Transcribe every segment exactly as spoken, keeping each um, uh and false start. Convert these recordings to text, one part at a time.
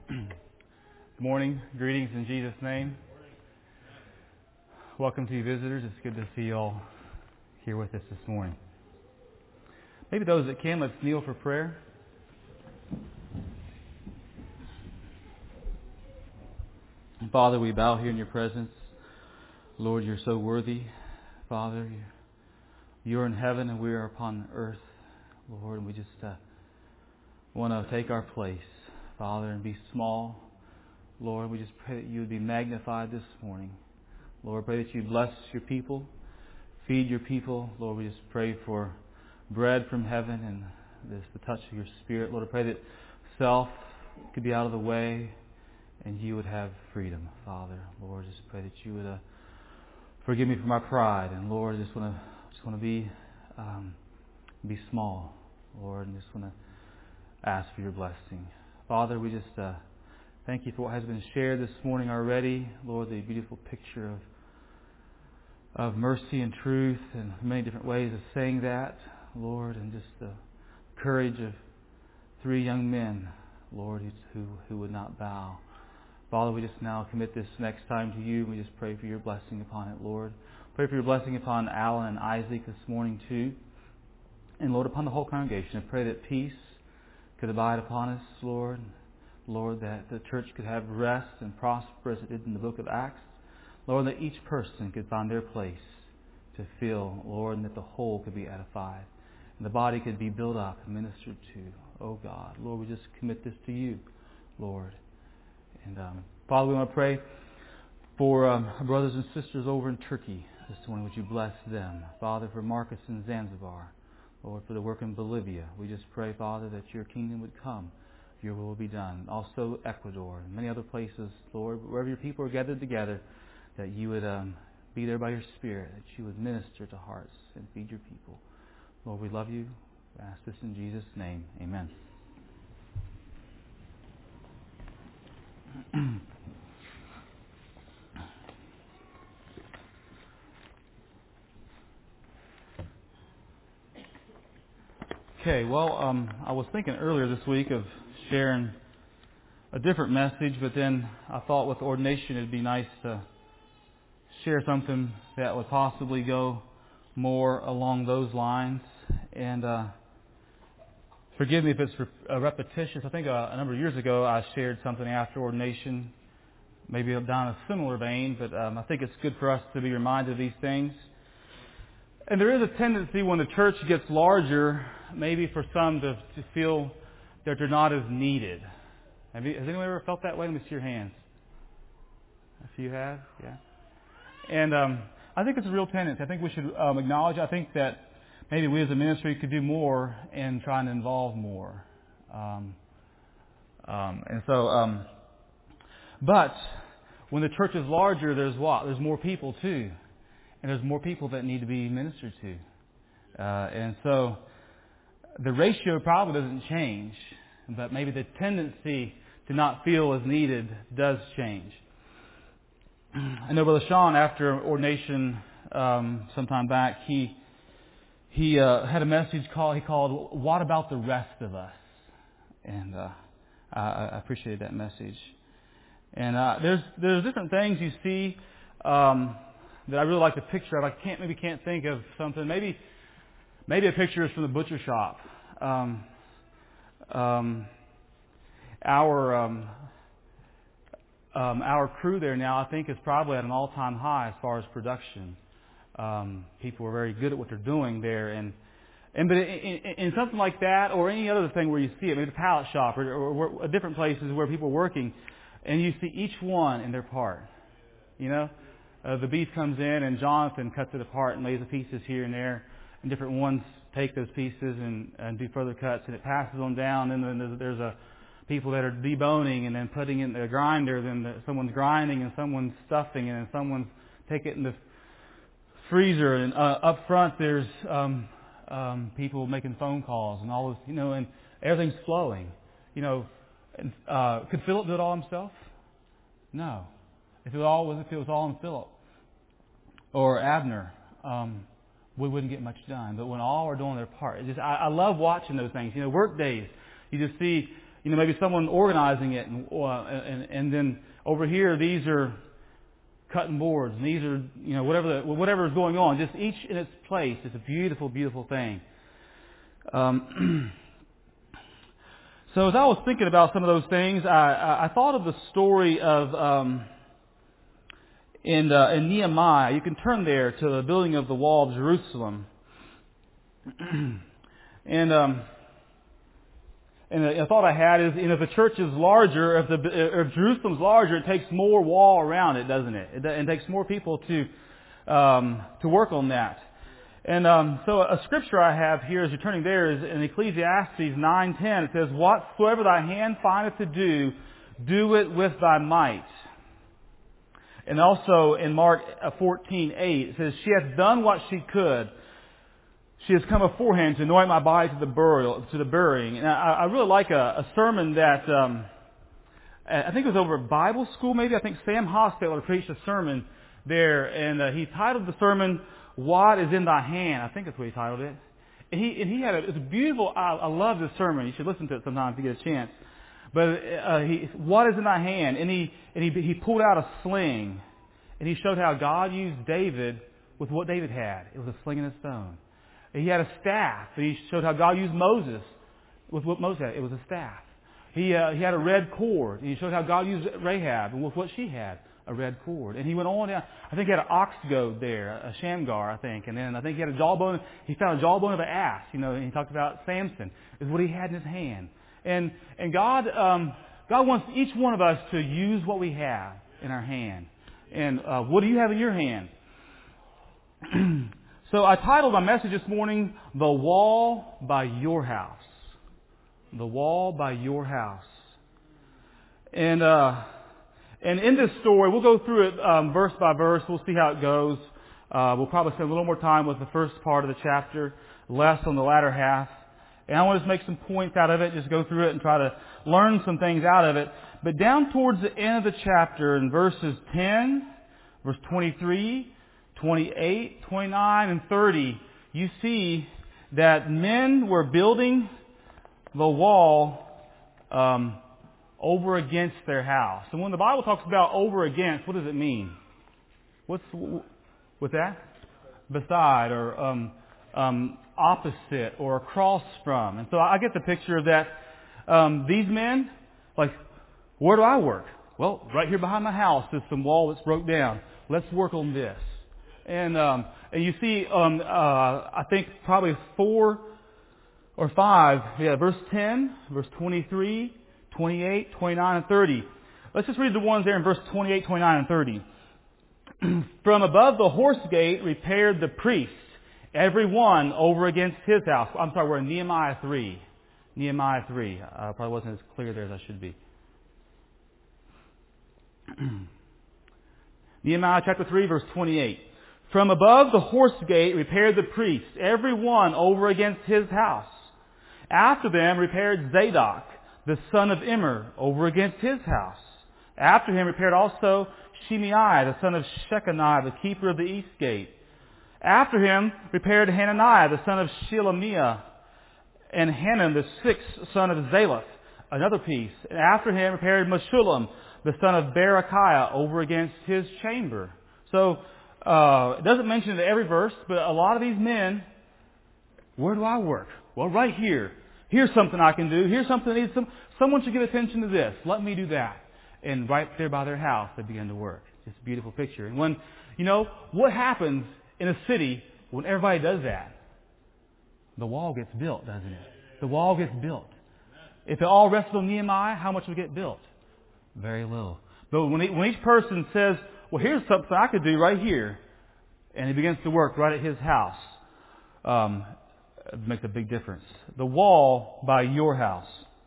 Good morning. Greetings in Jesus' name. Welcome to you visitors. It's good to see you all here with us this morning. Maybe those that can, let's kneel for prayer. Father, we bow here in your presence. Lord, you're so worthy. Father, you're in heaven and we are upon earth. Lord, and we just uh, want to take our place, Father, and be small. Lord, we just pray that you would be magnified this morning. Lord, pray that you bless your people, feed your people. Lord, we just pray for bread from heaven and this, the touch of your Spirit. Lord, I pray that self could be out of the way and you would have freedom, Father. Lord, I just pray that you would uh, forgive me for my pride. And Lord, I just want to just want to be um, be small, Lord, and just want to ask for your blessing. Father, we just uh, thank you for what has been shared this morning already. Lord, the beautiful picture of of mercy and truth and many different ways of saying that, Lord, and just the courage of three young men, Lord, who who would not bow. Father, we just now commit this next time to you. We just pray for your blessing upon it, Lord. Pray for your blessing upon Alan and Isaac this morning too. And Lord, upon the whole congregation, I pray that peace could abide upon us, Lord. Lord, that the church could have rest and prosper as it did in the book of Acts. Lord, that each person could find their place to fill, Lord, and that the whole could be edified. And the body could be built up and ministered to. Oh God, Lord, we just commit this to you, Lord. And um, Father, we want to pray for um, our brothers and sisters over in Turkey this morning. Would you bless them? Father, for Marcus in Zanzibar. Lord, for the work in Bolivia. We just pray, Father, that your kingdom would come. Your will be done. Also Ecuador and many other places, Lord, wherever your people are gathered together, that you would um, be there by your Spirit, that you would minister to hearts and feed your people. Lord, we love you. We ask this in Jesus' name. Amen. Okay, well, um, I was thinking earlier this week of sharing a different message, but then I thought with ordination it'd be nice to share something that would possibly go more along those lines. And uh, forgive me if it's uh, repetitious. I think uh, a number of years ago I shared something after ordination, maybe down a similar vein, but um, I think it's good for us to be reminded of these things. And there is a tendency when the church gets larger, maybe for some to, to feel that they're not as needed. Have you, has anyone ever felt that way? Let me see your hands. A few have, yeah. And um, I think it's a real tendency. I think we should um, acknowledge, I think that maybe we as a ministry could do more in trying to involve more. Um, um, and so, um, but when the church is larger, there's what? There's more people too. And there's more people that need to be ministered to. Uh, and so the ratio probably doesn't change, but maybe the tendency to not feel as needed does change. I know Brother Sean, after ordination um, some time back, he he uh, had a message called, he called, "What About the Rest of Us?" And uh, I, I appreciated that message. And uh, there's there's different things you see um, that I really like to picture. I can't maybe can't think of something. Maybe maybe a picture is from the butcher shop. Um, um, our um, um, our crew there now, I think, is probably at an all-time high as far as production. Um, people are very good at what they're doing there, and and but in, in, in something like that, or any other thing where you see it, maybe the pallet shop or, or, or different places where people are working, and you see each one in their part. You know, uh, the beef comes in, and Jonathan cuts it apart and lays the pieces here and there, and different ones take those pieces and, and do further cuts, and it passes them down. And then there's, there's a people that are deboning and then putting it in the grinder. Then the, someone's grinding and someone's stuffing it, and someone's taking it in the freezer. And uh, up front, there's um, um, people making phone calls and all this, you know, and everything's flowing. You know, and, uh, could Philip do it all himself? No. If it all was, if it was all in Philip or Abner, um, we wouldn't get much done. But when all are doing their part, it just I, I love watching those things. You know, work days, you just see you know, maybe someone organizing it, and, uh, and and then over here these are cutting boards, and these are, you know, whatever the, whatever is going on, just each in its place. It's a beautiful, beautiful thing. Um, so as I was thinking about some of those things, I, I, I thought of the story of um, in uh, in Nehemiah. You can turn there to the building of the wall of Jerusalem, and um, and a thought I had is, you know, if the church is larger, if the if Jerusalem's larger, it takes more wall around it, doesn't it? It, it takes more people to um, to work on that. And um, so a scripture I have here, as you're turning there, is in Ecclesiastes nine ten. It says, "Whatsoever thy hand findeth to do, do it with thy might." And also in Mark fourteen eight, it says, "She hath done what she could. She has come beforehand to anoint my body to the burial, to the burying." And I, I really like a, a sermon that um, I think it was over at Bible school. Maybe I think Sam Hostetler preached a sermon there, and uh, he titled the sermon "What is in Thy Hand." I think that's what he titled it. And he and he had a, it's a beautiful. I, I love this sermon. You should listen to it sometime if you get a chance. But uh, he, what is in thy hand? And he and he he pulled out a sling, and he showed how God used David with what David had. It was a sling and a stone. He had a staff. And he showed how God used Moses with what Moses had. It was a staff. He uh, he had a red cord. And he showed how God used Rahab and with what she had, a red cord. And he went on down. I think he had an ox goad there, a Shamgar, I think. And then I think he had a jawbone. He found a jawbone of an ass. You know, and he talked about Samson is what he had in his hand. And and God um, God wants each one of us to use what we have in our hand. And uh, what do you have in your hand? So I titled my message this morning, "The Wall by Your House." The Wall by Your House. And uh, and in this story, we'll go through it um, verse by verse. We'll see how it goes. Uh, we'll probably spend a little more time with the first part of the chapter, less on the latter half. And I want to just make some points out of it, just go through it and try to learn some things out of it. But down towards the end of the chapter, in verses ten, verse twenty-three, twenty-eight, twenty-nine, and thirty, you see that men were building the wall um, over against their house. And when the Bible talks about over against, what does it mean? What's with that? Beside, or um, um, opposite, or across from. And so I get the picture that um, these men, like, where do I work? Well, right here behind my house is some wall that's broke down. Let's work on this. And um, and you see, um, uh, I think probably four or five, yeah, verse ten, verse twenty-three, twenty-eight, twenty-nine, and thirty. Let's just read the ones there in verse twenty-eight, twenty-nine, and thirty. "From above the horse gate repaired the priests, every one over against his house." I'm sorry, we're in Nehemiah three. Nehemiah three. I uh, probably wasn't as clear there as I should be. Nehemiah chapter three, verse twenty-eight. "From above the horse gate repaired the priests, every one over against his house. After them repaired Zadok, the son of Immer, over against his house. After him repaired also Shimei, the son of Shechaniah, the keeper of the east gate. After him repaired Hananiah, the son of Shelemiah, and Hanan, the sixth son of Zalaph, another piece. And after him repaired Meshullam, the son of Berechiah, over against his chamber." So, uh, it doesn't mention it in every verse, but a lot of these men, where do I work? Well, right here. Here's something I can do. Here's something that needs some, someone should give attention to this. Let me do that. And right there by their house, they begin to work. It's a beautiful picture. And when, you know, what happens in a city when everybody does that? The wall gets built, doesn't it? The wall gets built. If it all rested on Nehemiah, how much would get built? Very little. But when, he, when each person says, well, here's something I could do right here, and he begins to work right at his house, um, it makes a big difference. The wall by your house.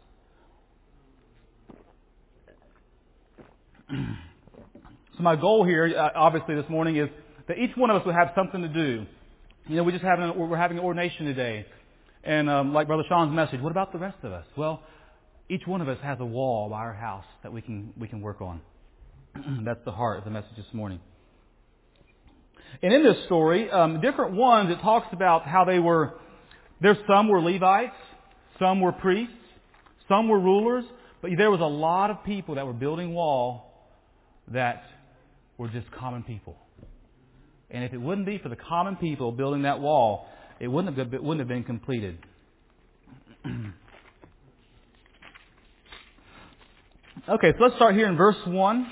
So my goal here, obviously this morning, is that each one of us will have something to do. You know, we just having we're having an ordination today, and um, like Brother Sean's message, what about the rest of us? Well, each one of us has a wall by our house that we can we can work on. That's the heart of the message this morning. And in this story, um, different ones, it talks about how they were. There's some were Levites, some were priests, Some were rulers, but there was a lot of people that were building wall that were just common people. And if it wouldn't be for the common people building that wall, it wouldn't have been, it wouldn't have been completed. Okay, so let's start here in verse one.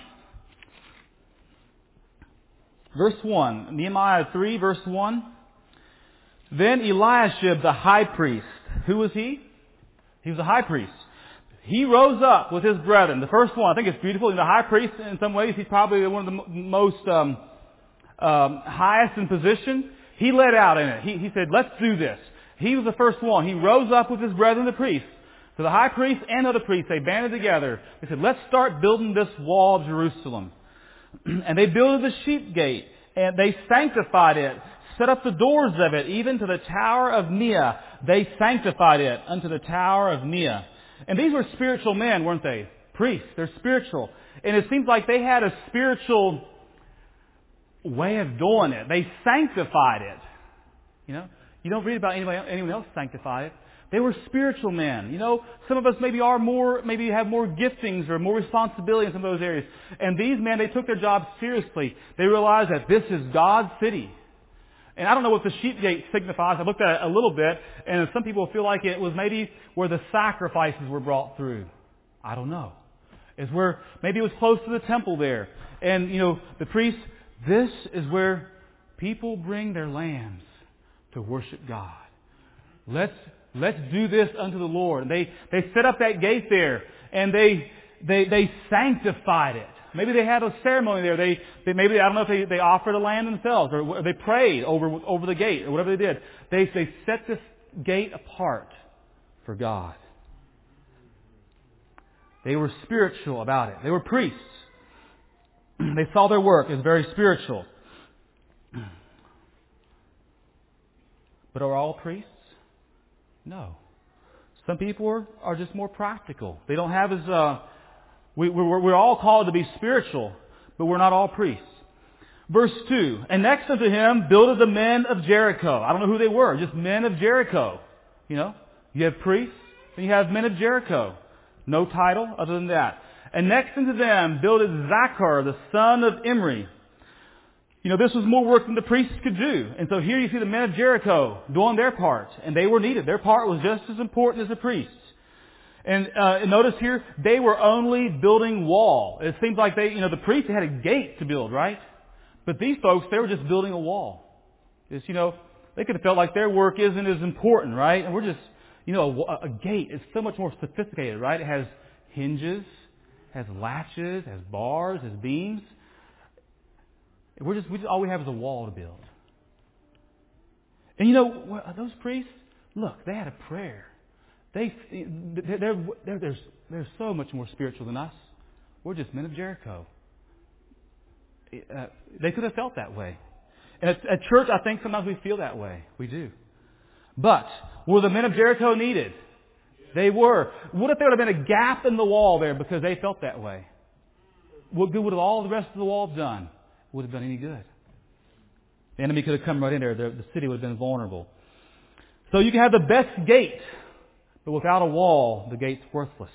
Verse one, Nehemiah three, verse one. Then Eliashib the high priest. Who was he? He was a high priest. He rose up with his brethren. The first one, I think it's beautiful. The high priest, in some ways, he's probably one of the most um, um, highest in position. He led out in it. He, he said, let's do this. He was the first one. He rose up with his brethren, the priests. So the high priest and other priests, they banded together. They said, let's start building this wall of Jerusalem. And they built the sheep gate, and they sanctified it, set up the doors of it, even to the tower of Neah. They sanctified it unto the tower of Neah. And these were spiritual men, weren't they? Priests. They're spiritual. And it seems like they had a spiritual way of doing it. They sanctified it. You know, you don't read about anybody, anyone else sanctify it. They were spiritual men. You know, some of us maybe are more, maybe have more giftings or more responsibility in some of those areas. And these men, they took their job seriously. They realized that this is God's city. And I don't know what the sheep gate signifies. I looked at it a little bit, and some people feel like it was maybe where the sacrifices were brought through. I don't know. It's where, maybe it was close to the temple there. And, you know, the priests, this is where people bring their lambs to worship God. Let's Let's do this unto the Lord. And they, they set up that gate there, and they, they, they sanctified it. Maybe they had a ceremony there. They, they maybe, I don't know if they, they offered a lamb themselves, or they prayed over, over the gate, or whatever they did. They, they set this gate apart for God. They were spiritual about it. They were priests. They saw their work as very spiritual. But are all priests? No. Some people are, are just more practical. They don't have as... Uh, we, we're, we're all called to be spiritual, but we're not all priests. Verse two, and next unto him builded the men of Jericho. I don't know who they were, just men of Jericho. You know, you have priests, and you have men of Jericho. No title other than that. And next unto them builded Zachar, the son of Imri. You know, this was more work than the priests could do. And so here you see the men of Jericho doing their part. And they were needed. Their part was just as important as the priests. And uh, notice here, they were only building wall. It seems like they, you know, the priests had a gate to build, right? But these folks, they were just building a wall. It's, you know, they could have felt like their work isn't as important, right? And we're just, you know, a, a gate is so much more sophisticated, right? It has hinges, has latches, has bars, has beams. We're just, we just, all we have is a wall to build. And you know, those priests, look, they had a prayer. They, they're, they're, they're, they're so much more spiritual than us. We're just men of Jericho. Uh, they could have felt that way. And at, at church, I think sometimes we feel that way. We do. But were the men of Jericho needed? They were. What if there would have been a gap in the wall there because they felt that way? What good would all the rest of the wall have done? Would have done any good. The enemy could have come right in there. The, the city would have been vulnerable. So you can have the best gate, but without a wall, the gate's worthless.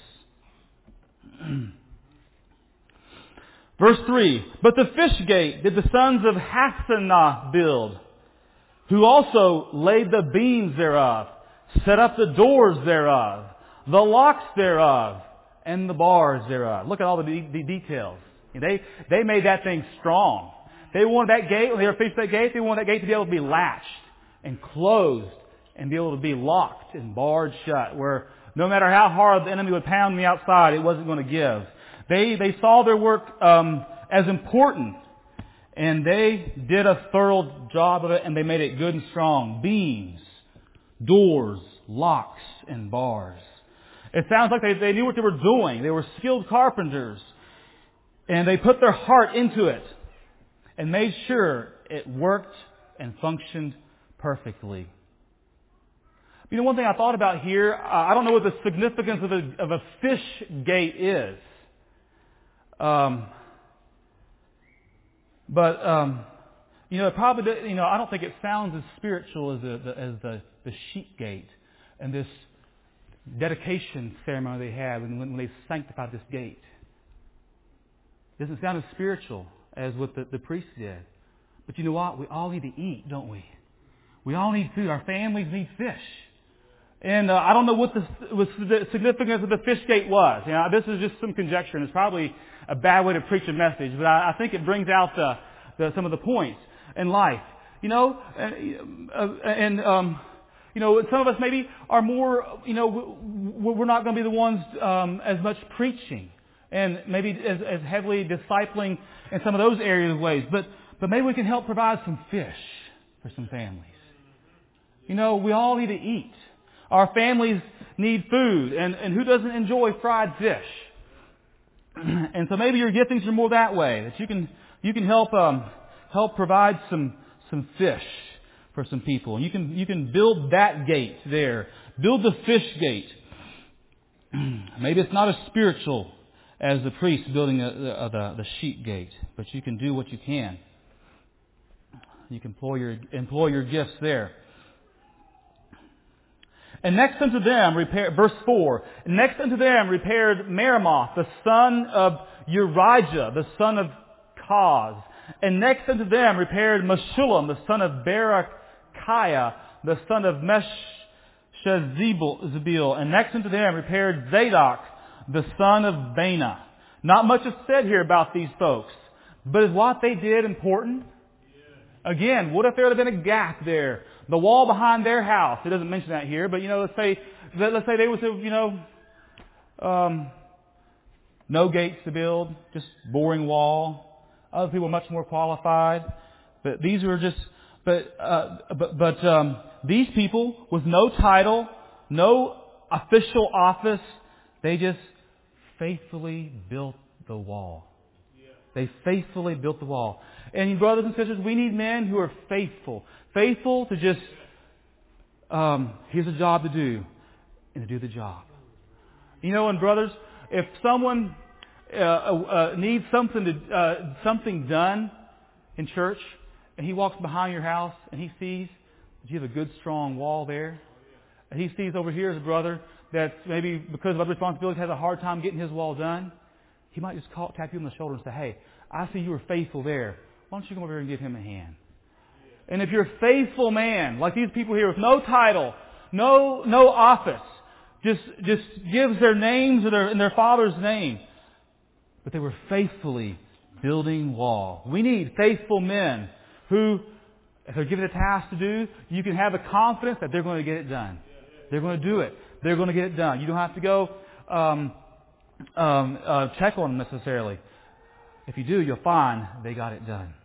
Verse three, but the fish gate did the sons of Hassenaah build, who also laid the beams thereof, set up the doors thereof, the locks thereof, and the bars thereof. Look at all the, de- the details. They, they made that thing strong. They wanted that gate, when they were finished that gate, they wanted that gate to be able to be latched and closed and be able to be locked and barred shut, where no matter how hard the enemy would pound on the outside, it wasn't going to give. They, they saw their work um, as important, and they did a thorough job of it, and they made it good and strong. Beams, doors, locks, and bars. It sounds like they, they knew what they were doing. They were skilled carpenters. And they put their heart into it and made sure it worked and functioned perfectly. You know, one thing I thought about here, uh, I don't know what the significance of a, of a fish gate is. Um, but, um, you know, it probably, you know, I don't think it sounds as spiritual as the, the, as the, the sheep gate and this dedication ceremony they had when, when they sanctified this gate. It doesn't sound as spiritual as what the, the priest did. But you know what? We all need to eat, don't we? We all need food. Our families need fish. And uh, I don't know what the, was the significance of the fish gate was. You know, this is just some conjecture, and it's probably a bad way to preach a message, but I, I think it brings out the, the, some of the points in life. You know, and, uh, and um, you know, some of us maybe are more, you know, we're not going to be the ones um, as much preaching and maybe as, as heavily discipling in some of those areas of ways. But but maybe we can help provide some fish for some families. You know, we all need to eat. Our families need food, and, and who doesn't enjoy fried fish? And so maybe your giftings are more that way, that you can you can help um, help provide some some fish for some people. You can you can build that gate there, build the fish gate. Maybe it's not as spiritual as the priest building a, a, the the sheep gate, but you can do what you can. You can employ your employ your gifts there. And next unto them, repair, verse four, next unto them repaired Meremoth, the son of Urijah, the son of Koz. And next unto them repaired Meshullam, the son of Berechiah, the son of Meshezabeel. And next unto them repaired Zadok, the son of Bana. Not much is said here about these folks. But is what they did important? Again, what if there would have been a gap there? The wall behind their house. It doesn't mention that here, but you know, let's say, let's say they was, you know, um, no gates to build, just boring wall. Other people are much more qualified, but these were just, but uh, but but um, these people with no title, no official office, they just faithfully built the wall. They faithfully built the wall. And brothers and sisters, we need men who are faithful. Faithful to just, um, here's a job to do, and to do the job. You know, and brothers, if someone uh, uh, needs something to uh, something done in church, and he walks behind your house, and he sees that you have a good, strong wall there, and he sees over here as a brother that maybe because of other responsibilities has a hard time getting his wall done, he might just call, tap you on the shoulder and say, hey, I see you were faithful there. Why don't you come over here and give him a hand? And if you're a faithful man, like these people here with no title, no no office, just just gives their names or their, in their father's name, but they were faithfully building wall. We need faithful men who, if they're given a task to do, you can have the confidence that they're going to get it done. They're going to do it. They're going to get it done. You don't have to go um, um, uh, check on them necessarily. If you do, you'll find they got it done.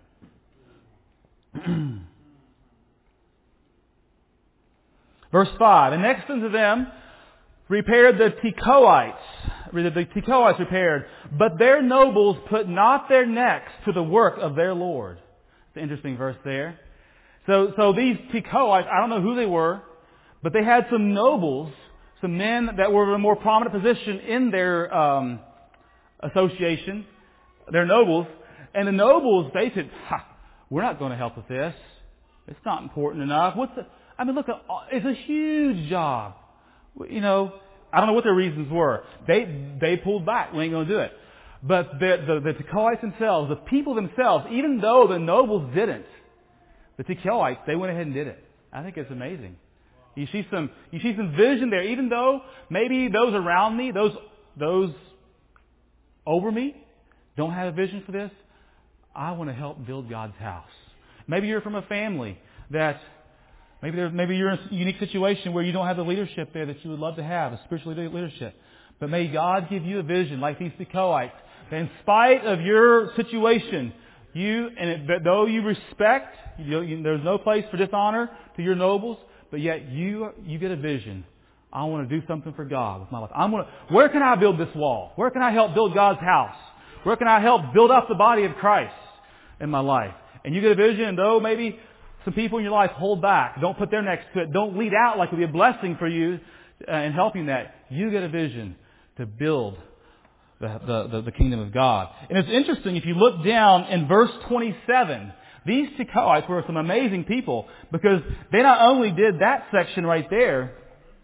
Verse five, and next unto them repaired the Tekoites. The Tekoites repaired, but their nobles put not their necks to the work of their Lord. It's an interesting verse there. So, so these Tekoites, I don't know who they were, but they had some nobles, some men that were in a more prominent position in their um, association. They're nobles, and the nobles, they said, ha, we're not going to help with this. It's not important enough. What's the, I mean, look, it's a huge job. You know, I don't know what their reasons were. They they pulled back. We ain't going to do it. But the, the, the Tekoites themselves, the people themselves, even though the nobles didn't, the Tekoites, they went ahead and did it. I think it's amazing. You see some you see some vision there. Even though maybe those around me, those those over me, don't have a vision for this, I want to help build God's house. Maybe you're from a family that, maybe there, maybe you're in a unique situation where you don't have the leadership there that you would love to have, a spiritual leadership. But may God give you a vision like these Tekoites, that in spite of your situation, you, and it, though you respect, you, you, there's no place for dishonor to your nobles, but yet you you get a vision. I want to do something for God with my life. I'm going to, where can I build this wall? Where can I help build God's house? Where can I help build up the body of Christ in my life? And you get a vision, and though maybe some people in your life hold back, don't put their necks to it, don't lead out like it would be a blessing for you uh, in helping that, you get a vision to build the, the, the, the kingdom of God. And it's interesting, if you look down in verse twenty-seven, these Tekoites were some amazing people, because they not only did that section right there,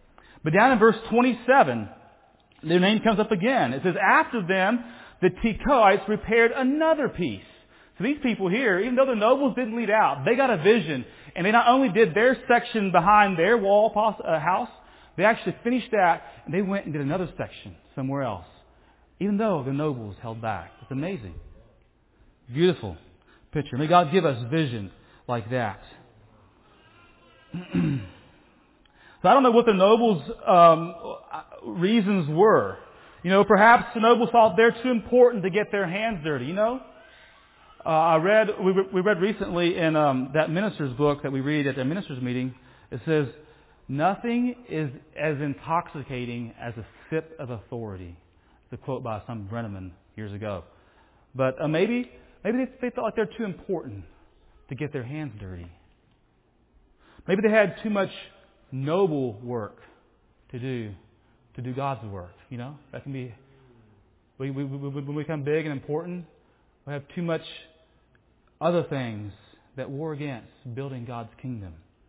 But down in verse twenty-seven, their name comes up again. It says, after them, the Tekoites repaired another piece. So these people here, even though the nobles didn't lead out, they got a vision. And they not only did their section behind their wall uh, house, they actually finished that, and they went and did another section somewhere else. Even though the nobles held back. It's amazing. Beautiful picture. May God give us vision like that. So I don't know what the nobles' um, reasons were. You know, perhaps the nobles thought they're too important to get their hands dirty, you know? Uh, I read, we, we read recently in um, that minister's book that we read at the minister's meeting, it says, nothing is as intoxicating as a sip of authority. It's a quote by some Brenneman years ago. But uh, maybe maybe they, they felt like they're too important to get their hands dirty. Maybe they had too much noble work to do, to do God's work. You know, that can be, we, we, we, when we become big and important, we have too much other things that war against building God's kingdom.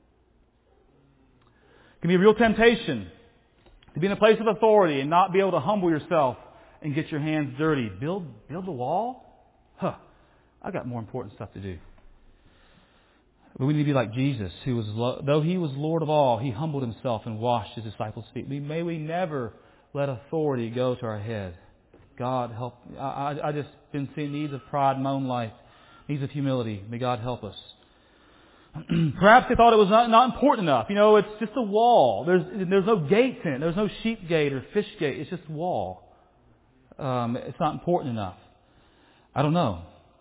It can be a real temptation to be in a place of authority and not be able to humble yourself and get your hands dirty. Build, build the wall? Huh. I got more important stuff to do. But we need to be like Jesus, who was, though He was Lord of all, He humbled Himself and washed His disciples' feet. May we never let authority go to our head. God help. I, I, I just been seeing needs of pride in my own life, needs of humility. May God help us. Perhaps they thought it was not, not important enough. You know, it's just a wall. There's there's no gates in it. There's no sheep gate or fish gate. It's just a wall. Um, it's not important enough. I don't know.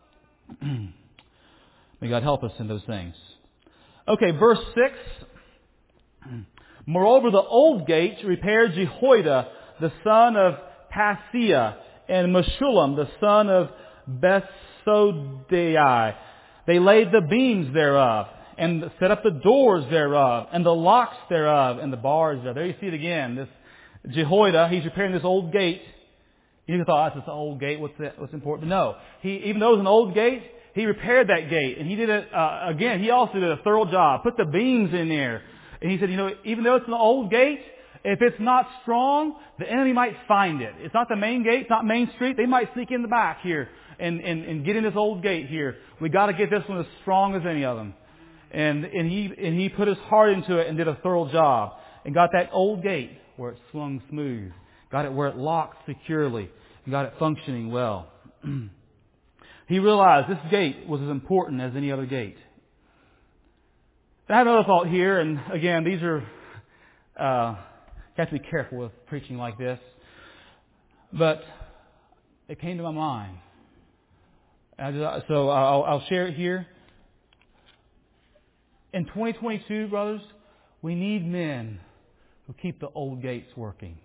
May God help us in those things. Okay, verse six. Moreover, the old gate repaired Jehoiada, the son of Paseah, and Meshullam, the son of Besodei. They laid the beams thereof, and set up the doors thereof, and the locks thereof, and the bars thereof. There you see it again. This Jehoiada, he's repairing this old gate. You thought, oh, it's an old gate. What's that? What's important? No. He, even though it was an old gate, he repaired that gate. And he did it, uh, again, he also did a thorough job. Put the beams in there. And he said, you know, even though it's an old gate, if it's not strong, the enemy might find it. It's not the main gate. It's not Main Street. They might sneak in the back here and, and, and get in this old gate here. We got to get this one as strong as any of them. And, and he, and he put his heart into it and did a thorough job and got that old gate where it swung smooth. Got it where it locked securely. And got it functioning well. He realized this gate was as important as any other gate. I have another thought here, and again, these are, uh, you have to be careful with preaching like this. But it came to my mind. I just, so I'll, I'll share it here. In twenty twenty-two, brothers, we need men who keep the old gates working.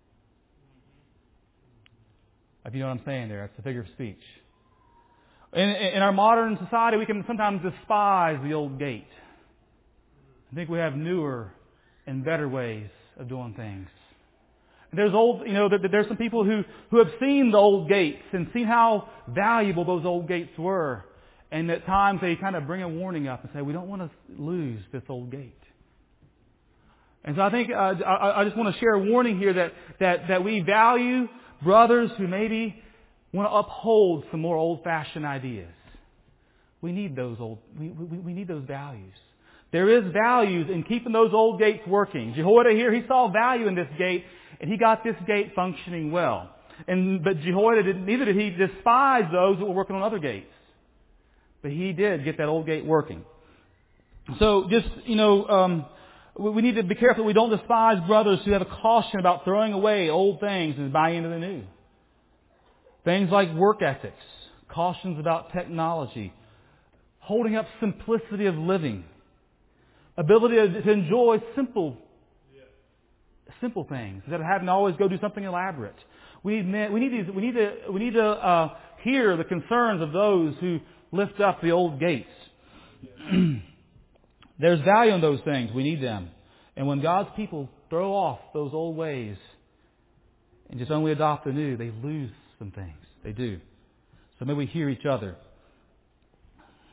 If you know what I'm saying there, it's a figure of speech. In, in our modern society, we can sometimes despise the old gate. I think we have newer and better ways of doing things. There's old, you know, there's some people who, who have seen the old gates and seen how valuable those old gates were. And at times they kind of bring a warning up and say, we don't want to lose this old gate. And so I think, uh, I, I just want to share a warning here that, that, that we value brothers who maybe want to uphold some more old-fashioned ideas. We need those old, we, we, we need those values. There is values in keeping those old gates working. Jehoiada here, he saw value in this gate, and he got this gate functioning well. And but Jehoiada didn't, neither did he despise those that were working on other gates. But he did get that old gate working. So just, you know, um, we need to be careful we don't despise brothers who have a caution about throwing away old things and buying into the new. Things like work ethics, cautions about technology, holding up simplicity of living, ability to enjoy simple, simple things instead of having to always go do something elaborate. We need men, we need these, we need to we need to uh, hear the concerns of those who lift up the old gates. There's value in those things. We need them. And when God's people throw off those old ways and just only adopt the new, they lose some things. They do. So may we hear each other.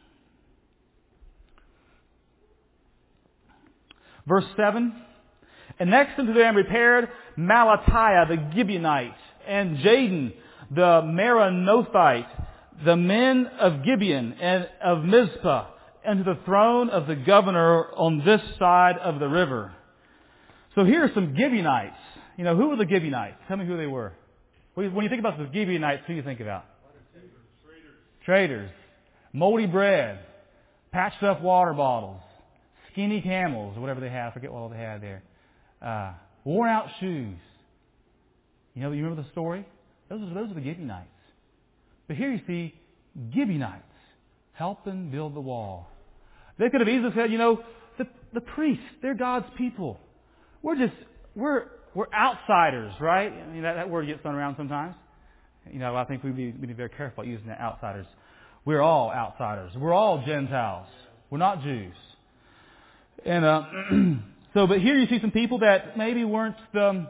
Verse seven. And next unto them repaired Malatiah the Gibeonite, and Jaden the Meronothite, the men of Gibeon and of Mizpah, unto the throne of the governor on this side of the river. So here are some Gibeonites. You know, who were the Gibeonites? Tell me who they were. When you think about the Gibeonites, who do you think about? Traders. Traders. Moldy bread. Patched up water bottles. Skinny camels, or whatever they had. I forget what all they had there. Uh, worn out shoes. You know, you remember the story? Those are, those are the Gibeonites. But here you see Gibeonites helping build the wall. They could have easily said, you know, the, the priests, they're God's people. We're just, we're, we're outsiders, right? I mean, that, that word gets thrown around sometimes. You know, I think we'd be, we'd be very careful using that, outsiders. We're all outsiders. We're all Gentiles. We're not Jews. And, uh, so, but here you see some people that maybe weren't the,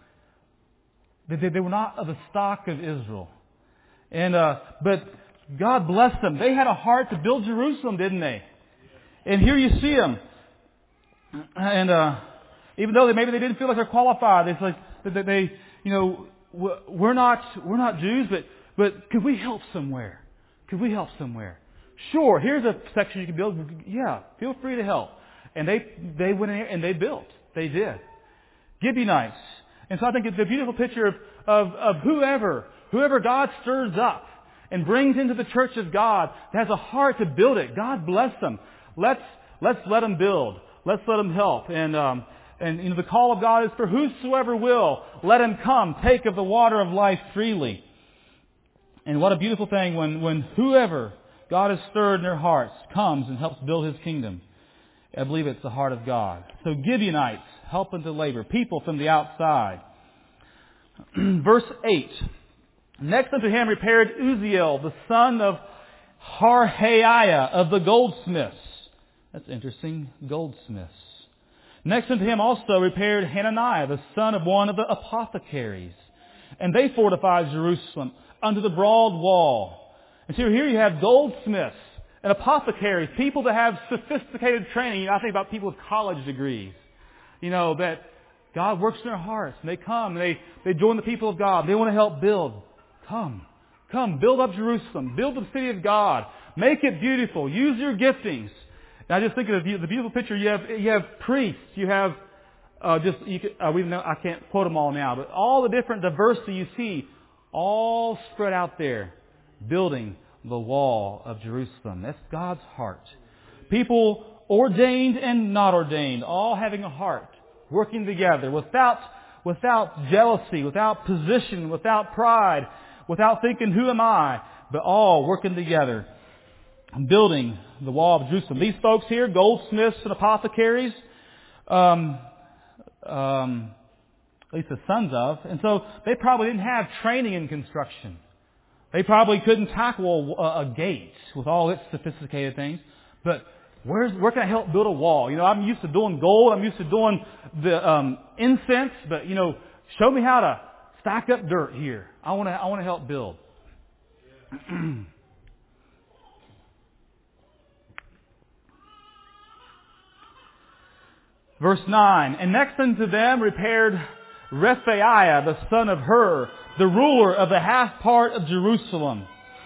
they, they were not of the stock of Israel. And, uh, but God blessed them. They had a heart to build Jerusalem, didn't they? And here you see them. And, uh, even though they, maybe they didn't feel like they're qualified, it's like that they, you know, we're not, we're not Jews, but, but could we help somewhere? Could we help somewhere? Sure, here's a section you can build. Yeah, feel free to help. And they, they went in there and they built. They did. Gibeonites. And so I think it's a beautiful picture of, of, of whoever, whoever God stirs up and brings into the church of God that has a heart to build it. God bless them. Let's, let's let them build. Let's let them help. And, um, and, you know, the call of God is for whosoever will, let him come, take of the water of life freely. And what a beautiful thing when, when whoever God has stirred in their hearts comes and helps build His kingdom. I believe it's the heart of God. So Gibeonites helping to labor. People from the outside. Verse eight. Next unto him repaired Uzziel, the son of Harhaiah of the goldsmiths. That's interesting. Goldsmiths. Next unto him also repaired Hananiah, the son of one of the apothecaries. And they fortified Jerusalem under the broad wall. And so here you have goldsmiths and apothecaries, people that have sophisticated training. You know, I think about people with college degrees. You know, that God works in their hearts. And they come and they, they join the people of God. They want to help build. Come. Come. Build up Jerusalem. Build the city of God. Make it beautiful. Use your giftings. And I just think of the beautiful picture. You have, you have priests. You have, uh, just, you could, uh, we know, I can't quote them all now, but all the different diversity you see, all spread out there, building the wall of Jerusalem. That's God's heart. People ordained and not ordained, all having a heart, working together without, without jealousy, without position, without pride, without thinking, who am I? But all working together, building the wall of Jerusalem. These folks here, goldsmiths and apothecaries, um, um, at least the sons of, and so they probably didn't have training in construction. They probably couldn't tackle a, a gate with all its sophisticated things. But where's, where can I help build a wall? You know, I'm used to doing gold. I'm used to doing the um, incense. But, you know, show me how to stack up dirt here. I want to I want to help build. Verse nine. And next unto them repaired Rephaiah, the son of Hur, the ruler of the half part of Jerusalem.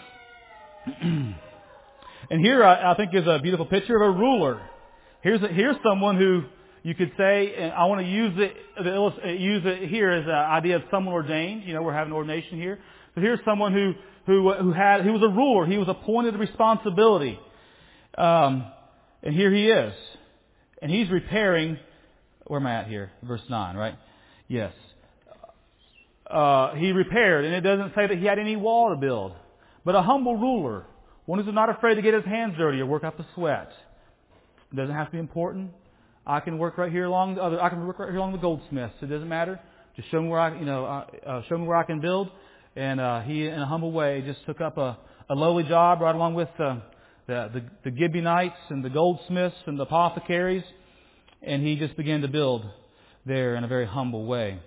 And here I, I think is a beautiful picture of a ruler. Here's a, here's someone who you could say, and I want to use it use it here as an idea of someone ordained. You know, we're having ordination here. So here's someone who who who had he was a ruler. He was appointed to responsibility. Um, and here he is, and he's repairing. Where am I at here? Verse nine, right? Yes. Uh, he repaired, and it doesn't say that he had any wall to build. But a humble ruler, one who's not afraid to get his hands dirty or work up a sweat. It doesn't have to be important. I can work right here along the other. I can work right here along the goldsmiths. It doesn't matter. Just show me where I, you know, uh, show me where I can build. And uh, he, in a humble way, just took up a, a lowly job right along with uh, the, the the Gibeonites and the goldsmiths and the apothecaries, and he just began to build there in a very humble way.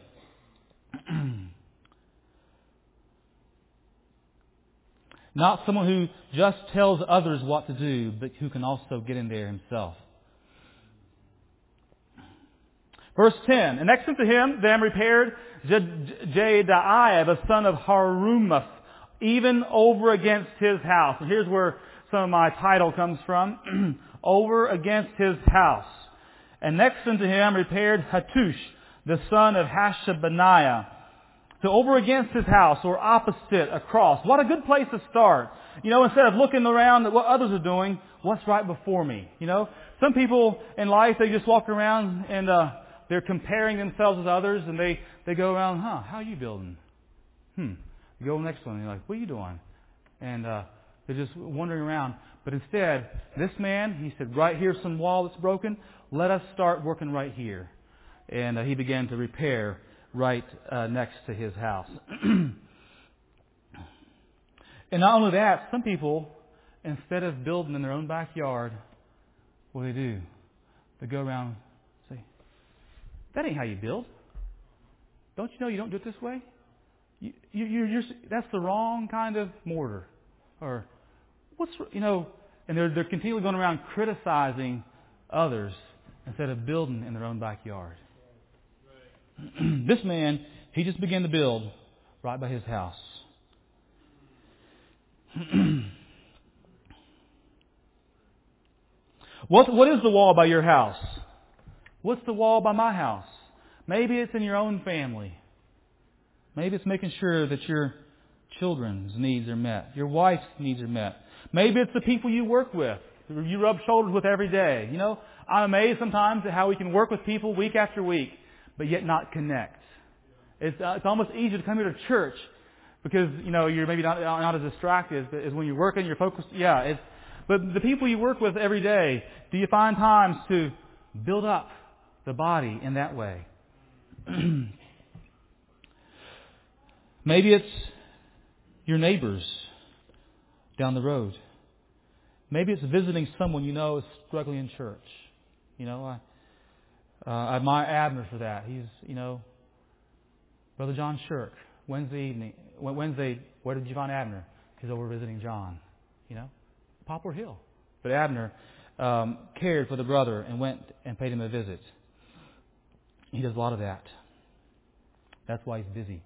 Not someone who just tells others what to do, but who can also get in there himself. Verse ten, and next unto him them repaired Jedaiah, the son of Harumaph, even over against his house. And here's where some of my title comes from. Over against his house. And next unto him repaired Hattush, the son of Hashabaniah. So over against his house, or opposite, across. What a good place to start. You know, instead of looking around at what others are doing, what's right before me? You know, some people in life, they just walk around and uh, they're comparing themselves with others, and they, they go around, huh, how are you building? Hmm. You go to the next one, and you're like, what are you doing? And uh, they're just wandering around. But instead, this man, he said, right here's some wall that's broken. Let us start working right here. And uh, he began to repair right uh, next to his house. And not only that, some people, instead of building in their own backyard, what do they do? They go around and say, that ain't how you build. Don't you know you don't do it this way? You, you, you're, you're, that's the wrong kind of mortar. Or, what's, you know, and they're, they're continually going around criticizing others instead of building in their own backyard. This man, he just began to build right by his house. What, what is the wall by your house? What's the wall by my house? Maybe it's in your own family. Maybe it's making sure that your children's needs are met. Your wife's needs are met. Maybe it's the people you work with, you rub shoulders with every day. You know, I'm amazed sometimes at how we can work with people week after week, but yet not connect. It's, uh, it's almost easier to come here to church because, you know, you're maybe not, not as distracted as, as when you're working, you're focused. Yeah, it's, but the people you work with every day, do you find times to build up the body in that way? Maybe it's your neighbors down the road. Maybe it's visiting someone you know is struggling in church. You know, I, uh, I admire Abner for that. He's, you know, Brother John Shirk, Wednesday evening, Wednesday, where did you find Abner? He's over visiting John, you know, Poplar Hill. But Abner um, cared for the brother and went and paid him a visit. He does a lot of that. That's why he's busy.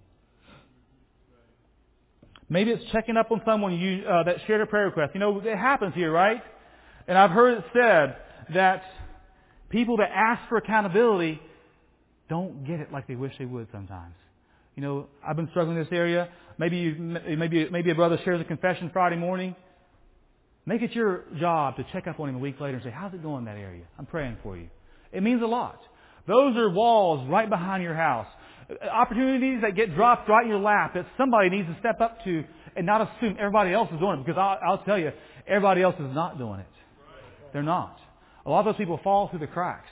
Maybe it's checking up on someone you uh, that shared a prayer request. You know, it happens here, right? And I've heard it said that people that ask for accountability don't get it like they wish they would sometimes. You know, I've been struggling in this area. Maybe you, maybe maybe a brother shares a confession Friday morning. Make it your job to check up on him a week later and say, how's it going in that area? I'm praying for you. It means a lot. Those are walls right behind your house. Opportunities that get dropped right in your lap that somebody needs to step up to and not assume everybody else is doing it. Because I'll, I'll tell you, everybody else is not doing it. They're not. A lot of those people fall through the cracks.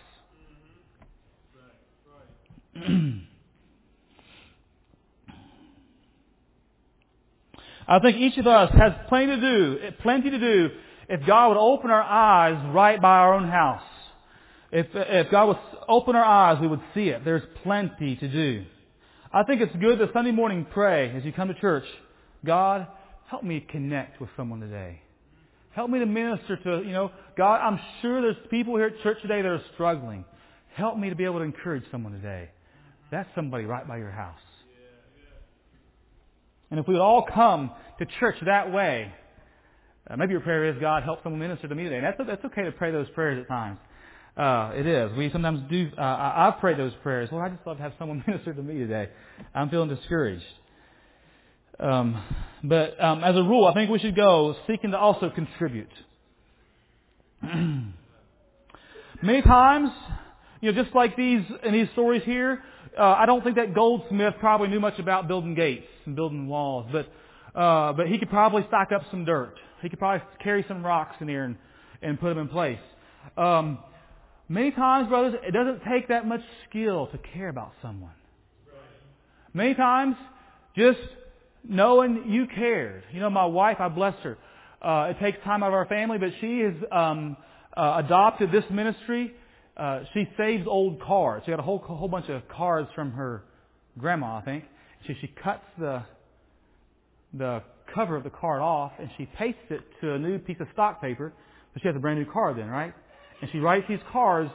I think each of us has plenty to do, plenty to do if God would open our eyes right by our own house. If, if God would open our eyes, we would see it. There's plenty to do. I think it's good to Sunday morning pray as you come to church. God, help me connect with someone today. Help me to minister to, you know, God, I'm sure there's people here at church today that are struggling. Help me to be able to encourage someone today. That's somebody right by your house. And if we would all come to church that way, uh, maybe your prayer is, God, help someone minister to me today. And that's, that's okay to pray those prayers at times. Uh, it is. We sometimes do, uh, I, I've prayed those prayers. Well, I just love to have someone minister to me today. I'm feeling discouraged. Um, but um, as a rule, I think we should go seeking to also contribute. Many times, you know, just like these in these stories here, uh, I don't think that Goldsmith probably knew much about building gates and building walls, but uh, but he could probably stock up some dirt. He could probably carry some rocks in here and, and put them in place. Um, many times, brothers, it doesn't take that much skill to care about someone. Many times, just knowing you cared. You know, my wife, I bless her. Uh, it takes time out of our family, but she has um, uh, adopted this ministry. Uh, she saves old cards. She got a whole whole bunch of cards from her grandma, I think. She she cuts the the cover of the card off and she pastes it to a new piece of stock paper. So she has a brand new card then, right? And she writes these cards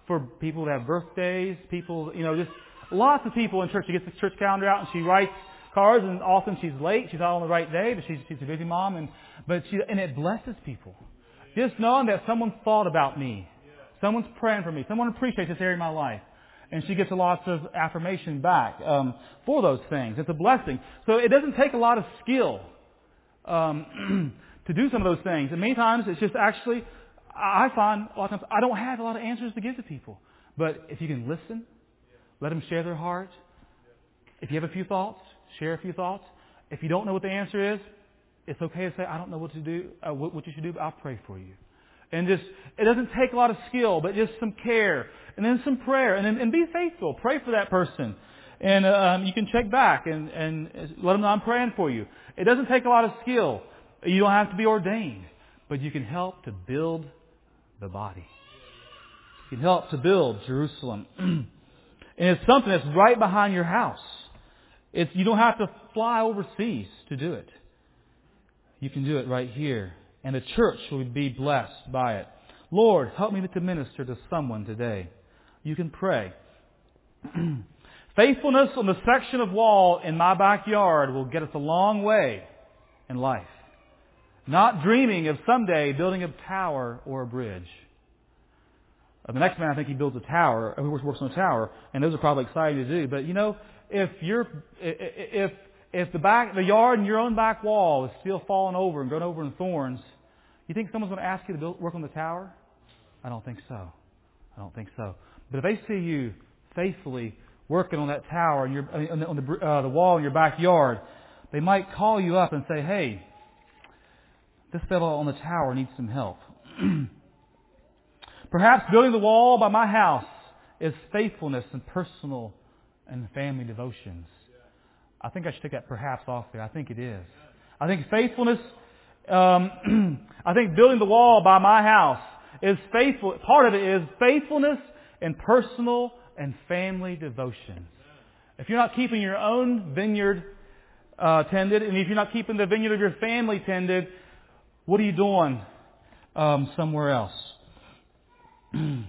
for people that have birthdays, people, you know, just lots of people in church. She gets the church calendar out and she writes cards, and often she's late. She's not on the right day, but she's, she's a busy mom, and but she and it blesses people. Just knowing that someone thought about me, someone's praying for me, someone appreciates this area of my life, and she gets a lot of affirmation back um, for those things. It's a blessing. So it doesn't take a lot of skill um, to do some of those things, and many times it's just actually I find a lot of times I don't have a lot of answers to give to people, but if you can listen, let them share their heart. If you have a few thoughts, share a few thoughts. If you don't know what the answer is, it's okay to say, I don't know what to do, uh, what, what you should do, but I'll pray for you. And just, it doesn't take a lot of skill, but just some care, and then some prayer, and then, and be faithful. Pray for that person. And um, you can check back and, and let them know I'm praying for you. It doesn't take a lot of skill. You don't have to be ordained, but you can help to build the body. You can help to build Jerusalem. And it's something that's right behind your house. It's, you don't have to fly overseas to do it. You can do it right here. And the church will be blessed by it. Lord, help me to minister to someone today. You can pray. Faithfulness on the section of wall in my backyard will get us a long way in life. Not dreaming of someday building a tower or a bridge. Uh, the next man, I think he builds a tower, he works on a tower, and those are probably exciting to do. But you know, if you're, if if the back, the yard and your own back wall is still falling over and going over in thorns, you think someone's going to ask you to build, work on the tower? I don't think so. I don't think so. But if they see you faithfully working on that tower and your on the on the, uh, the wall in your backyard, they might call you up and say, "Hey, this fellow on the tower needs some help." Perhaps building the wall by my house is faithfulness and personal and family devotions. I think I should take that perhaps off there. I think it is. I think faithfulness, um, I think building the wall by my house is faithful. Part of it is faithfulness and personal and family devotions. If you're not keeping your own vineyard uh, tended, and if you're not keeping the vineyard of your family tended, what are you doing um, somewhere else? And,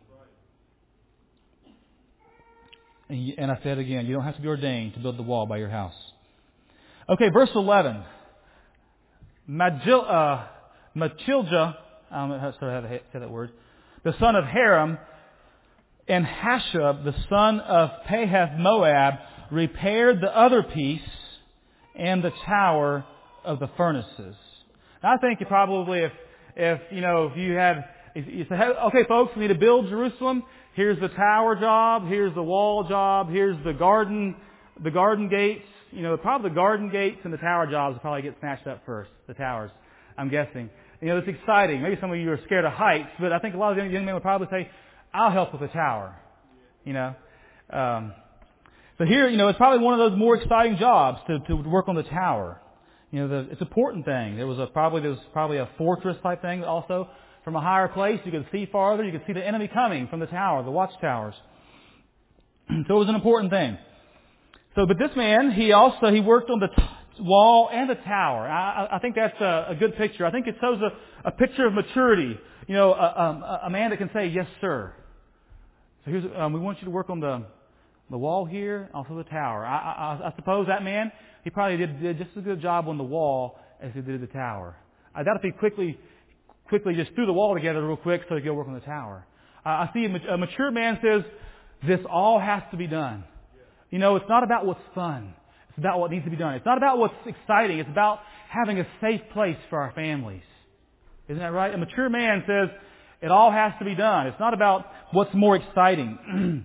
you, and I said again, you don't have to be ordained to build the wall by your house. Okay, verse eleven. Majil, uh, Machilja, I don't know how to say that word, the son of Haram, and Hashab, the son of Pahath Moab, repaired the other piece and the tower of the furnaces. Now, I think you probably, if, if, you know, if you had, if you say, hey, okay, folks, we need to build Jerusalem. Here's the tower job. Here's the wall job. Here's the garden, the garden gates. You know, probably the garden gates and the tower jobs will probably get snatched up first. The towers, I'm guessing. You know, it's exciting. Maybe some of you are scared of heights, but I think a lot of young, young men would probably say, I'll help with the tower. You know, um, so here, you know, it's probably one of those more exciting jobs to, to work on the tower. You know, the, it's an important thing. There was a, probably there was probably a fortress type thing also. From a higher place, you could see farther. You could see the enemy coming from the tower, the watchtowers. So it was an important thing. So, but this man, he also he worked on the t- wall and the tower. I, I think that's a, a good picture. I think it shows a, a picture of maturity. You know, a, a, a man that can say, "Yes, sir." So here's um, we want you to work on the the wall here, also the tower. I, I, I suppose that man, he probably did, did just as good a job on the wall as he did the tower. I doubt if he quickly. quickly just threw the wall together real quick so he could go work on the tower. Uh, I see a mature man says, this all has to be done. You know, it's not about what's fun. It's about what needs to be done. It's not about what's exciting. It's about having a safe place for our families. Isn't that right? A mature man says, it all has to be done. It's not about what's more exciting.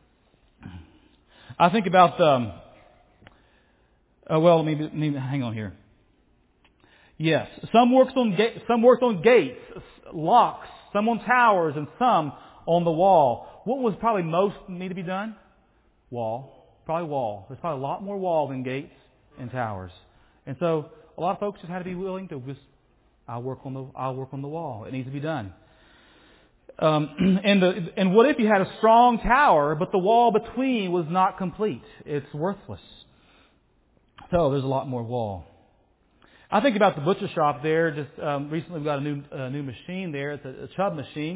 I think about, um, uh, well, let me, let me hang on here. Yes, some works on ga- some worked on gates, locks, some on towers, and some on the wall. What was probably most need to be done? Wall, probably wall. There's probably a lot more wall than gates and towers. And so a lot of folks just had to be willing to just, I'll work on the I'll work on the wall. It needs to be done. Um, and the and what if you had a strong tower, but the wall between was not complete? It's worthless. So there's a lot more wall. I think about the butcher shop there. Just um, recently, we got a new uh, new machine there. It's a, a Chubb machine,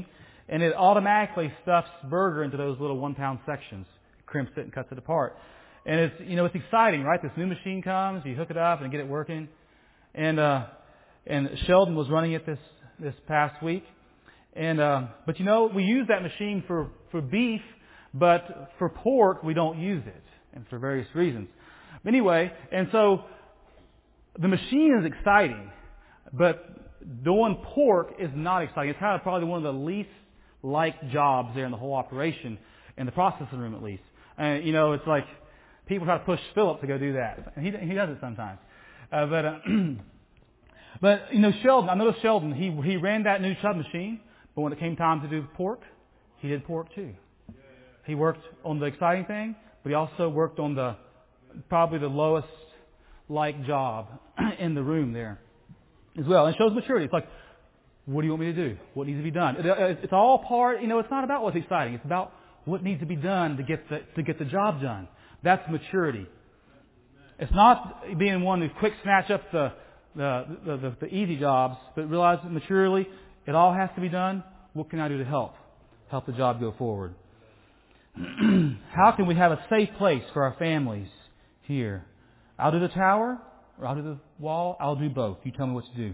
and it automatically stuffs burger into those little one-pound sections, crimps it and cuts it apart. And it's, you know, it's exciting, right? This new machine comes, you hook it up and get it working. And, uh, and Sheldon was running it this, this past week. And, uh, but you know, we use that machine for, for beef, but for pork, we don't use it. And for various reasons. Anyway, and so, the machine is exciting, but doing pork is not exciting. It's kind of probably one of the least liked jobs there in the whole operation, in the processing room at least. And, you know, it's like, people try to push Philip to go do that. And he, he does it sometimes. Uh, but, uh, but, you know, Sheldon, I noticed Sheldon, he, he ran that new chub machine, but when it came time to do pork, he did pork too. He worked on the exciting thing, but he also worked on the, probably the lowest like job in the room there as well. And it shows maturity. It's like, what do you want me to do? What needs to be done? It, it's all part, you know, it's not about what's exciting. It's about what needs to be done to get the, to get the job done. That's maturity. It's not being one to quick snatch up the, the, the, the, the easy jobs, but realize that maturely, it all has to be done. What can I do to help? Help the job go forward. How can we have a safe place for our families here? I'll do the tower, or I'll do the wall. I'll do both. You tell me what to do.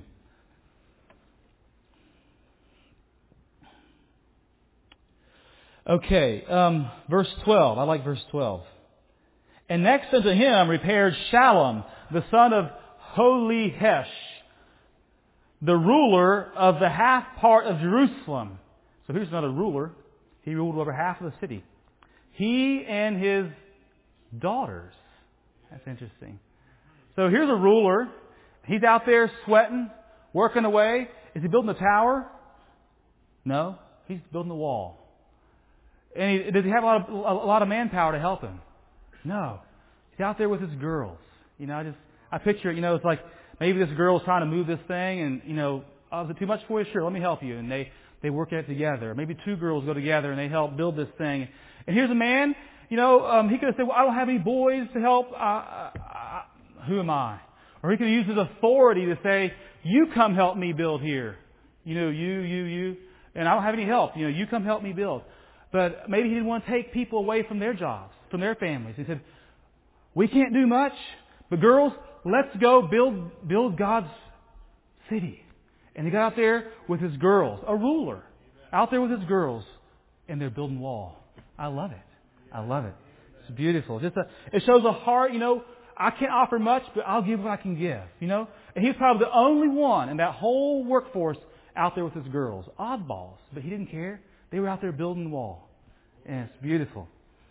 Okay, um, verse twelve. I like verse twelve. And next unto him repaired Shallum, the son of Holihesh, the ruler of the half part of Jerusalem. So here's another ruler. He ruled over half of the city. He and his daughters. That's interesting. So here's a ruler. He's out there sweating, working away. Is he building a tower? No. He's building a wall. And he, does he have a lot, of, a lot of manpower to help him? No. He's out there with his girls. You know, I just, I picture it, you know, it's like maybe this girl's trying to move this thing and, you know, oh, is it too much for you? Sure, let me help you. And they, they work at it together. Maybe two girls go together and they help build this thing. And here's a man, you know, um, he could have said, well, I don't have any boys to help. Uh, uh, uh, who am I? Or he could have used his authority to say, you come help me build here. You know, you, you, you. And I don't have any help. You know, you come help me build. But maybe he didn't want to take people away from their jobs, from their families. He said, we can't do much, but girls, let's go build, build God's city. And he got out there with his girls, a ruler, out there with his girls, and they're building a wall. I love it. I love it. It's beautiful. Just a, it shows a heart, you know, I can't offer much, but I'll give what I can give, you know. And he's probably the only one in that whole workforce out there with his girls. Oddballs, but he didn't care. They were out there building the wall. And it's beautiful.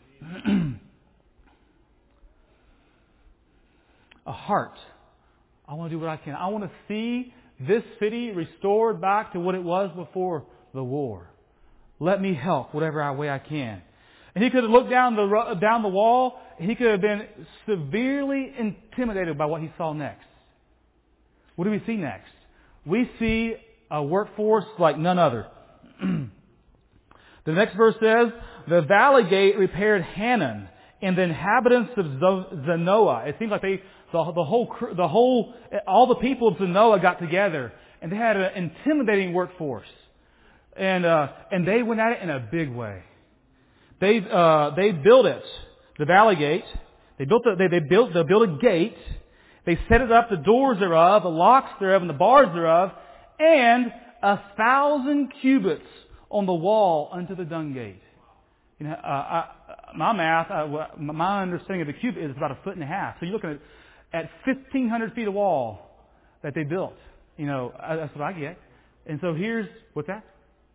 A heart. I want to do what I can. I want to see this city restored back to what it was before the war. Let me help whatever way I can. And he could have looked down the down the wall, and he could have been severely intimidated by what he saw next. What do we see next? We see a workforce like none other. The next verse says, the valley gate repaired Hanan and the inhabitants of Zanoah. It seems like they, the, the whole, the whole, all the people of Zanoah got together and they had an intimidating workforce. And, uh, and they went at it in a big way. They, uh, they built it, the valley gate. They built the, they, they built, they built a gate. They set it up, the doors thereof, the locks thereof, and the bars thereof, and a thousand cubits on the wall unto the dung gate. You know, uh, I, my math, uh, my understanding of the cubit is about a foot and a half. So you're looking at, at fifteen hundred feet of wall that they built. You know, that's what I get. And so here's, what's that?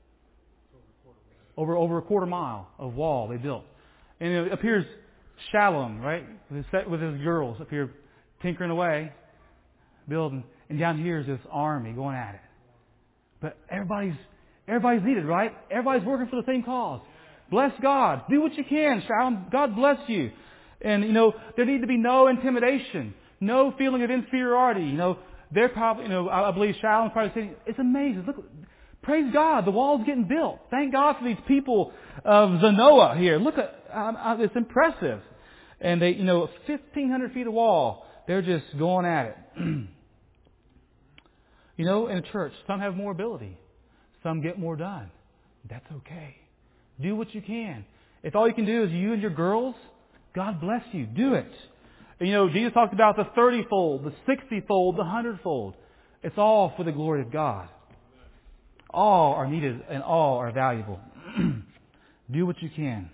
Over over a quarter mile of wall they built. And it appears Shallum, right? With his, with his girls up here tinkering away, building. And down here is this army going at it. But everybody's everybody's needed, right? Everybody's working for the same cause. Bless God. Do what you can, Shallum. God bless you. And, you know, there need to be no intimidation, no feeling of inferiority. You know, they're probably, you know, I believe Shallum probably saying, it's amazing. Look, praise God, the wall's getting built. Thank God for these people of Zanoah here. Look at, uh, it's impressive. And they, you know, fifteen hundred feet of wall, they're just going at it. You know, in a church, some have more ability. Some get more done. That's okay. Do what you can. If all you can do is you and your girls, God bless you. Do it. You know, Jesus talked about the thirty-fold, the sixty-fold, the hundred-fold. It's all for the glory of God. All are needed and all are valuable. Do what you can.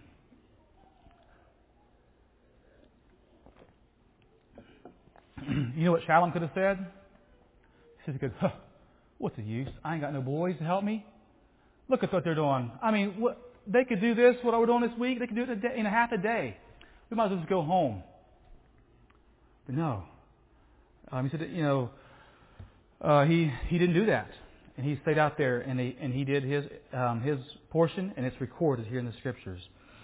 You know what Shalom could have said? He said, huh, what's the use? I ain't got no boys to help me. Look at what they're doing. I mean, what, they could do this, what we're doing this week. They could do it in a, day, in a half a day. We might as well just go home. But no. Um, he said, you know, uh, he he didn't do that, and he stayed out there, and he and he did his um, his portion, and it's recorded here in the Scriptures.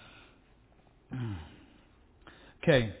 Okay.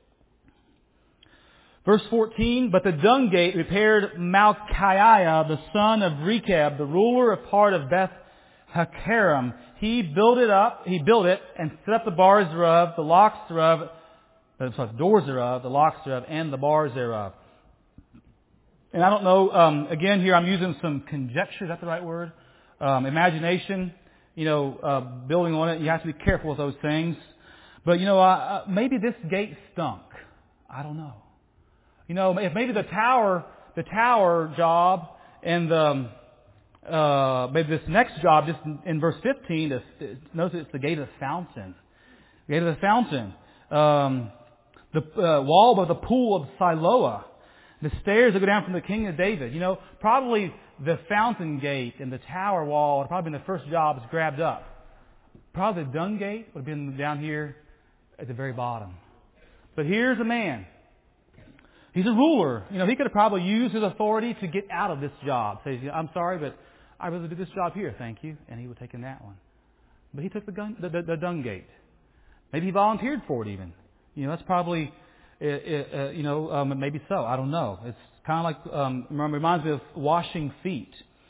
Verse fourteen, but the dung gate repaired Malchiah, the son of Rechab, the ruler of part of Beth Hakaram. He built it up, he built it, and set up the bars thereof, the locks thereof, uh, sorry, the doors thereof, the locks thereof, and the bars thereof. And I don't know, um, again here I'm using some conjecture, is that the right word? Um, imagination, you know, uh, building on it. You have to be careful with those things. But, you know, uh, maybe this gate stunk. I don't know. You know, if maybe the tower, the tower job and the, uh, maybe this next job, just in, in verse fifteen, is, is, notice it's the gate of the fountain. The gate of the fountain. Um, the uh, wall of the pool of Siloah. The stairs that go down from the king of David. You know, probably the fountain gate and the tower wall would probably been the first jobs grabbed up. Probably the dung gate would have been down here at the very bottom. But here's a man. He's a ruler. You know, he could have probably used his authority to get out of this job. Say, I'm sorry, but I'd rather do this job here, thank you. And he would have taken that one. But he took the, gun, the, the, the dung gate. Maybe he volunteered for it even. You know, that's probably, uh, uh, you know, um, maybe so. I don't know. It's kind of like, um, reminds me of washing feet.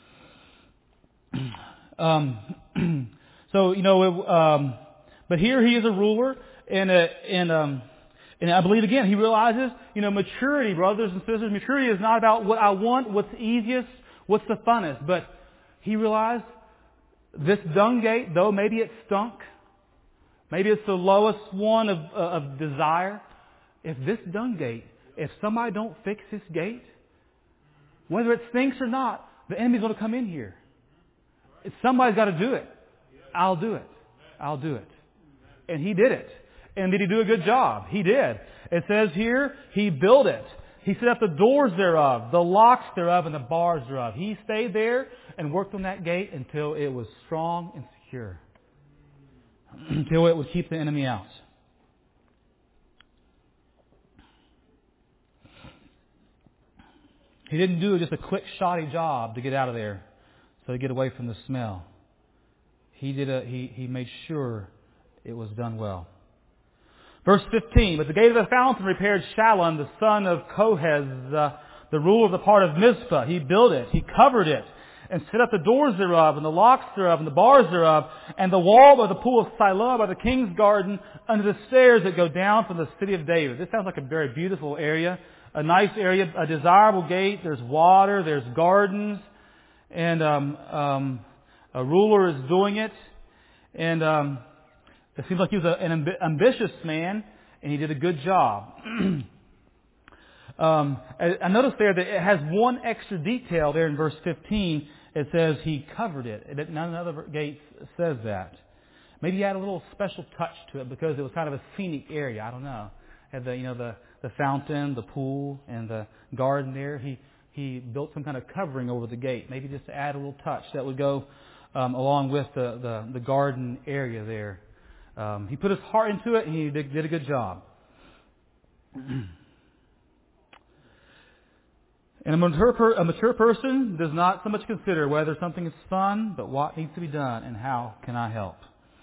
um, so, you know, um, but here he is a ruler and, uh, and, um, And I believe, again, he realizes, you know, maturity, brothers and sisters, maturity is not about what I want, what's easiest, what's the funnest. But he realized this dung gate, though maybe it stunk, maybe it's the lowest one of, uh, of desire. If this dung gate, if somebody don't fix this gate, whether it stinks or not, the enemy's going to come in here. If somebody's got to do it. I'll do it. I'll do it. And he did it. And did he do a good job? He did. It says here, he built it. He set up the doors thereof, the locks thereof, and the bars thereof. He stayed there and worked on that gate until it was strong and secure. Until it would keep the enemy out. He didn't do just a quick, shoddy job to get out of there so to get away from the smell. He did a, he, he made sure it was done well. Verse fifteen, but the gate of the fountain repaired Shallum, the son of Kohez, uh, the ruler of the part of Mizpah. He built it, he covered it, and set up the doors thereof, and the locks thereof, and the bars thereof, and the wall of the pool of Siloah by the king's garden, under the stairs that go down from the city of David. This sounds like a very beautiful area, a nice area, a desirable gate. There's water, there's gardens, and um, um, a ruler is doing it, and um, it seems like he was a, an amb- ambitious man, and he did a good job. um, I, I noticed there that it has one extra detail there in verse fifteen. It says he covered it. it none of the other gates says that. Maybe he had a little special touch to it because it was kind of a scenic area. I don't know. Had the you know the, the fountain, the pool, and the garden there. He he built some kind of covering over the gate. Maybe just to add a little touch that would go um, along with the, the the garden area there. Um, he put his heart into it, and he did, did a good job. And a mature, per, a mature person does not so much consider whether something is fun, but what needs to be done and how can I help.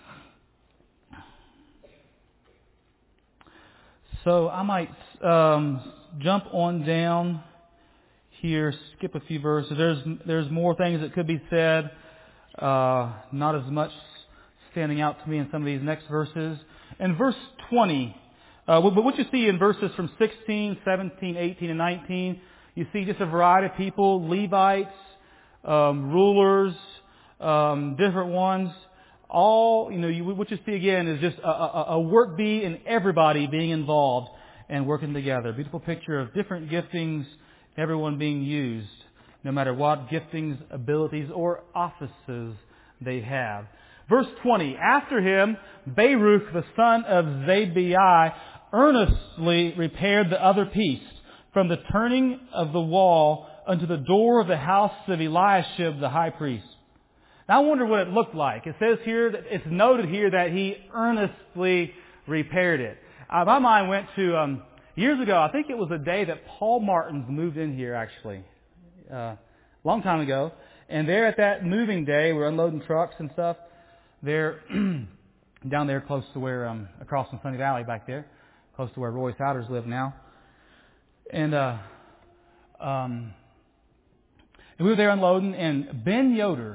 So I might um, jump on down here, skip a few verses. There's there's more things that could be said, uh, not as much standing out to me in some of these next verses. In verse twenty, uh, but what you see in verses from sixteen, seventeen, eighteen, and nineteen, you see just a variety of people, Levites, um, rulers, um, different ones. All, you know, you, what you see again is just a, a, a work bee and everybody being involved and working together. Beautiful picture of different giftings, everyone being used, no matter what giftings, abilities, or offices they have. Verse twenty, after him, Baruch, the son of Zabai, earnestly repaired the other piece, from the turning of the wall unto the door of the house of Eliashib the high priest. Now I wonder what it looked like. It says here, that it's noted here that he earnestly repaired it. Uh, my mind went to, um, years ago, I think it was the day that Paul Martins moved in here actually, uh, a long time ago. And there at that moving day, we're unloading trucks and stuff. There, down there close to where, um, across from Sunny Valley back there, close to where Roy Souders live now. And, uh, um, and we were there unloading, and Ben Yoder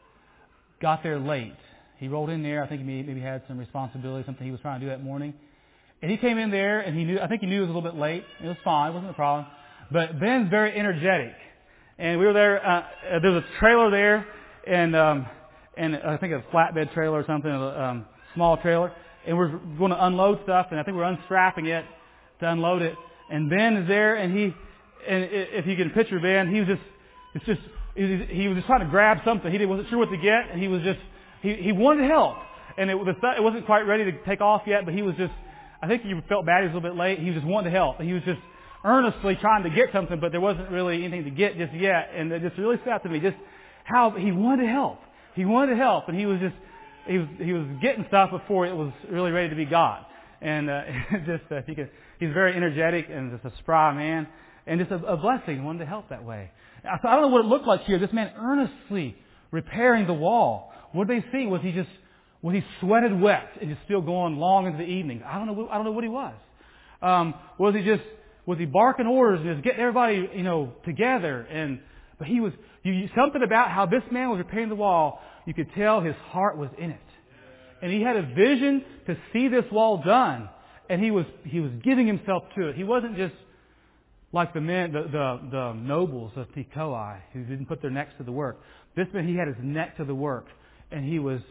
got there late. He rolled in there. I think he maybe had some responsibility, something he was trying to do that morning. And he came in there, and he knew, I think he knew it was a little bit late. It was fine. It wasn't a problem. But Ben's very energetic. And we were there, uh, there was a trailer there, and, um, and I think a flatbed trailer or something, a um, small trailer. And we're going to unload stuff, and I think we're unstrapping it to unload it. And Ben is there, and he, and if you can picture Ben, he was just, it's just, he was just trying to grab something. He wasn't sure what to get, and he was just, he, he wanted help. And it, it wasn't quite ready to take off yet, but he was just, I think he felt bad he was a little bit late. He was just wanting to help. And he was just earnestly trying to get something, but there wasn't really anything to get just yet. And it just really stood out to me just how he wanted to help. He wanted to help, and he was just, he was, he was getting stuff before it was really ready to be got. And, uh, just, uh, he could, he's very energetic and just a spry man. And just a, a blessing, wanted to help that way. So I don't know what it looked like here. This man earnestly repairing the wall. What did they see? Was he just, was he sweated wet and just still going long into the evening? I don't know. I don't know what he was. Um, was he just, was he barking orders and just getting everybody, you know, together? And but he was you, something about how this man was repairing the wall. You could tell his heart was in it, and he had a vision to see this wall done, and he was he was giving himself to it. He wasn't just like the men, the, the, the nobles of Tekoa, who didn't put their necks to the work. This man, he had his neck to the work, and he was,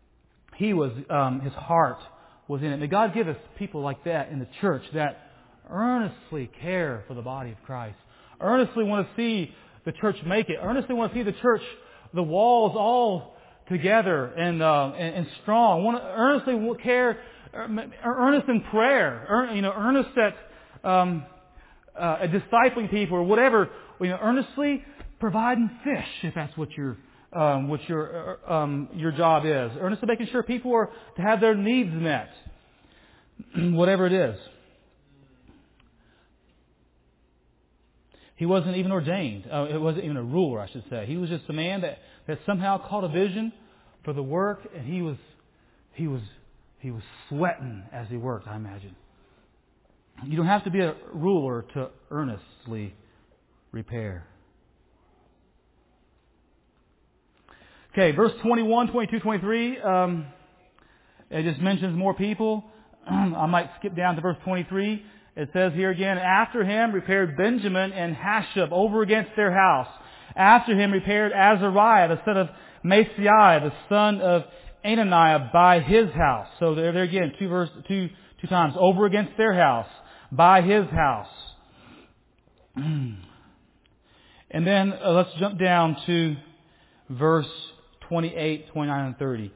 he was, um, his heart was in it. May God give us people like that in the church that earnestly care for the body of Christ, earnestly want to see the church make it, earnestly want to see the church, the walls all together and uh, and, and strong. Want to earnestly care, earnest in prayer, you know, earnest at. Um, Uh, discipling people or whatever, you know, earnestly providing fish if that's what your um, what your um, your job is. Earnestly making sure people are to have their needs met, whatever it is. He wasn't even ordained. Uh, it wasn't even a ruler, I should say. He was just a man that, that somehow caught a vision for the work, and he was he was he was sweating as he worked, I imagine. You don't have to be a ruler to earnestly repair. Okay, verse twenty-one, twenty-two, twenty-three. Um, it just mentions more people. I might skip down to verse twenty-three. It says here again, after him repaired Benjamin and Hashab over against their house. After him repaired Azariah, the son of Maaseiah, the son of Ananiah, by his house. So there, there again, two verse, two, two times over against their house. By his house. And then uh, let's jump down to verse twenty-eight, twenty-nine, and thirty.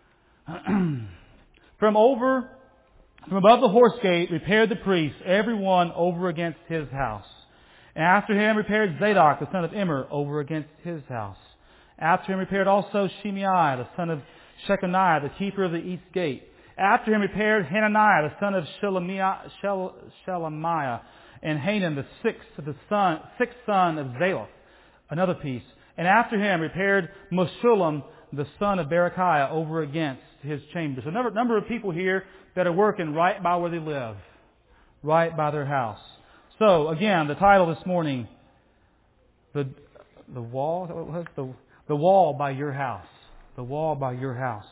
From over, from above the horse gate repaired the priests, every one over against his house. And after him repaired Zadok, the son of Immer, over against his house. After him repaired also Shimei, the son of Shechaniah, the keeper of the east gate. After him repaired Hananiah, the son of Shelemiah, Shel, Shelemiah, and Hanan, the sixth, the son, sixth son of Zalaph, another piece. And after him repaired Meshullam, the son of Berechiah, over against his chambers. So a number, number of people here that are working right by where they live, right by their house. So again, the title this morning, the the wall, what was the the wall by your house, the wall by your house.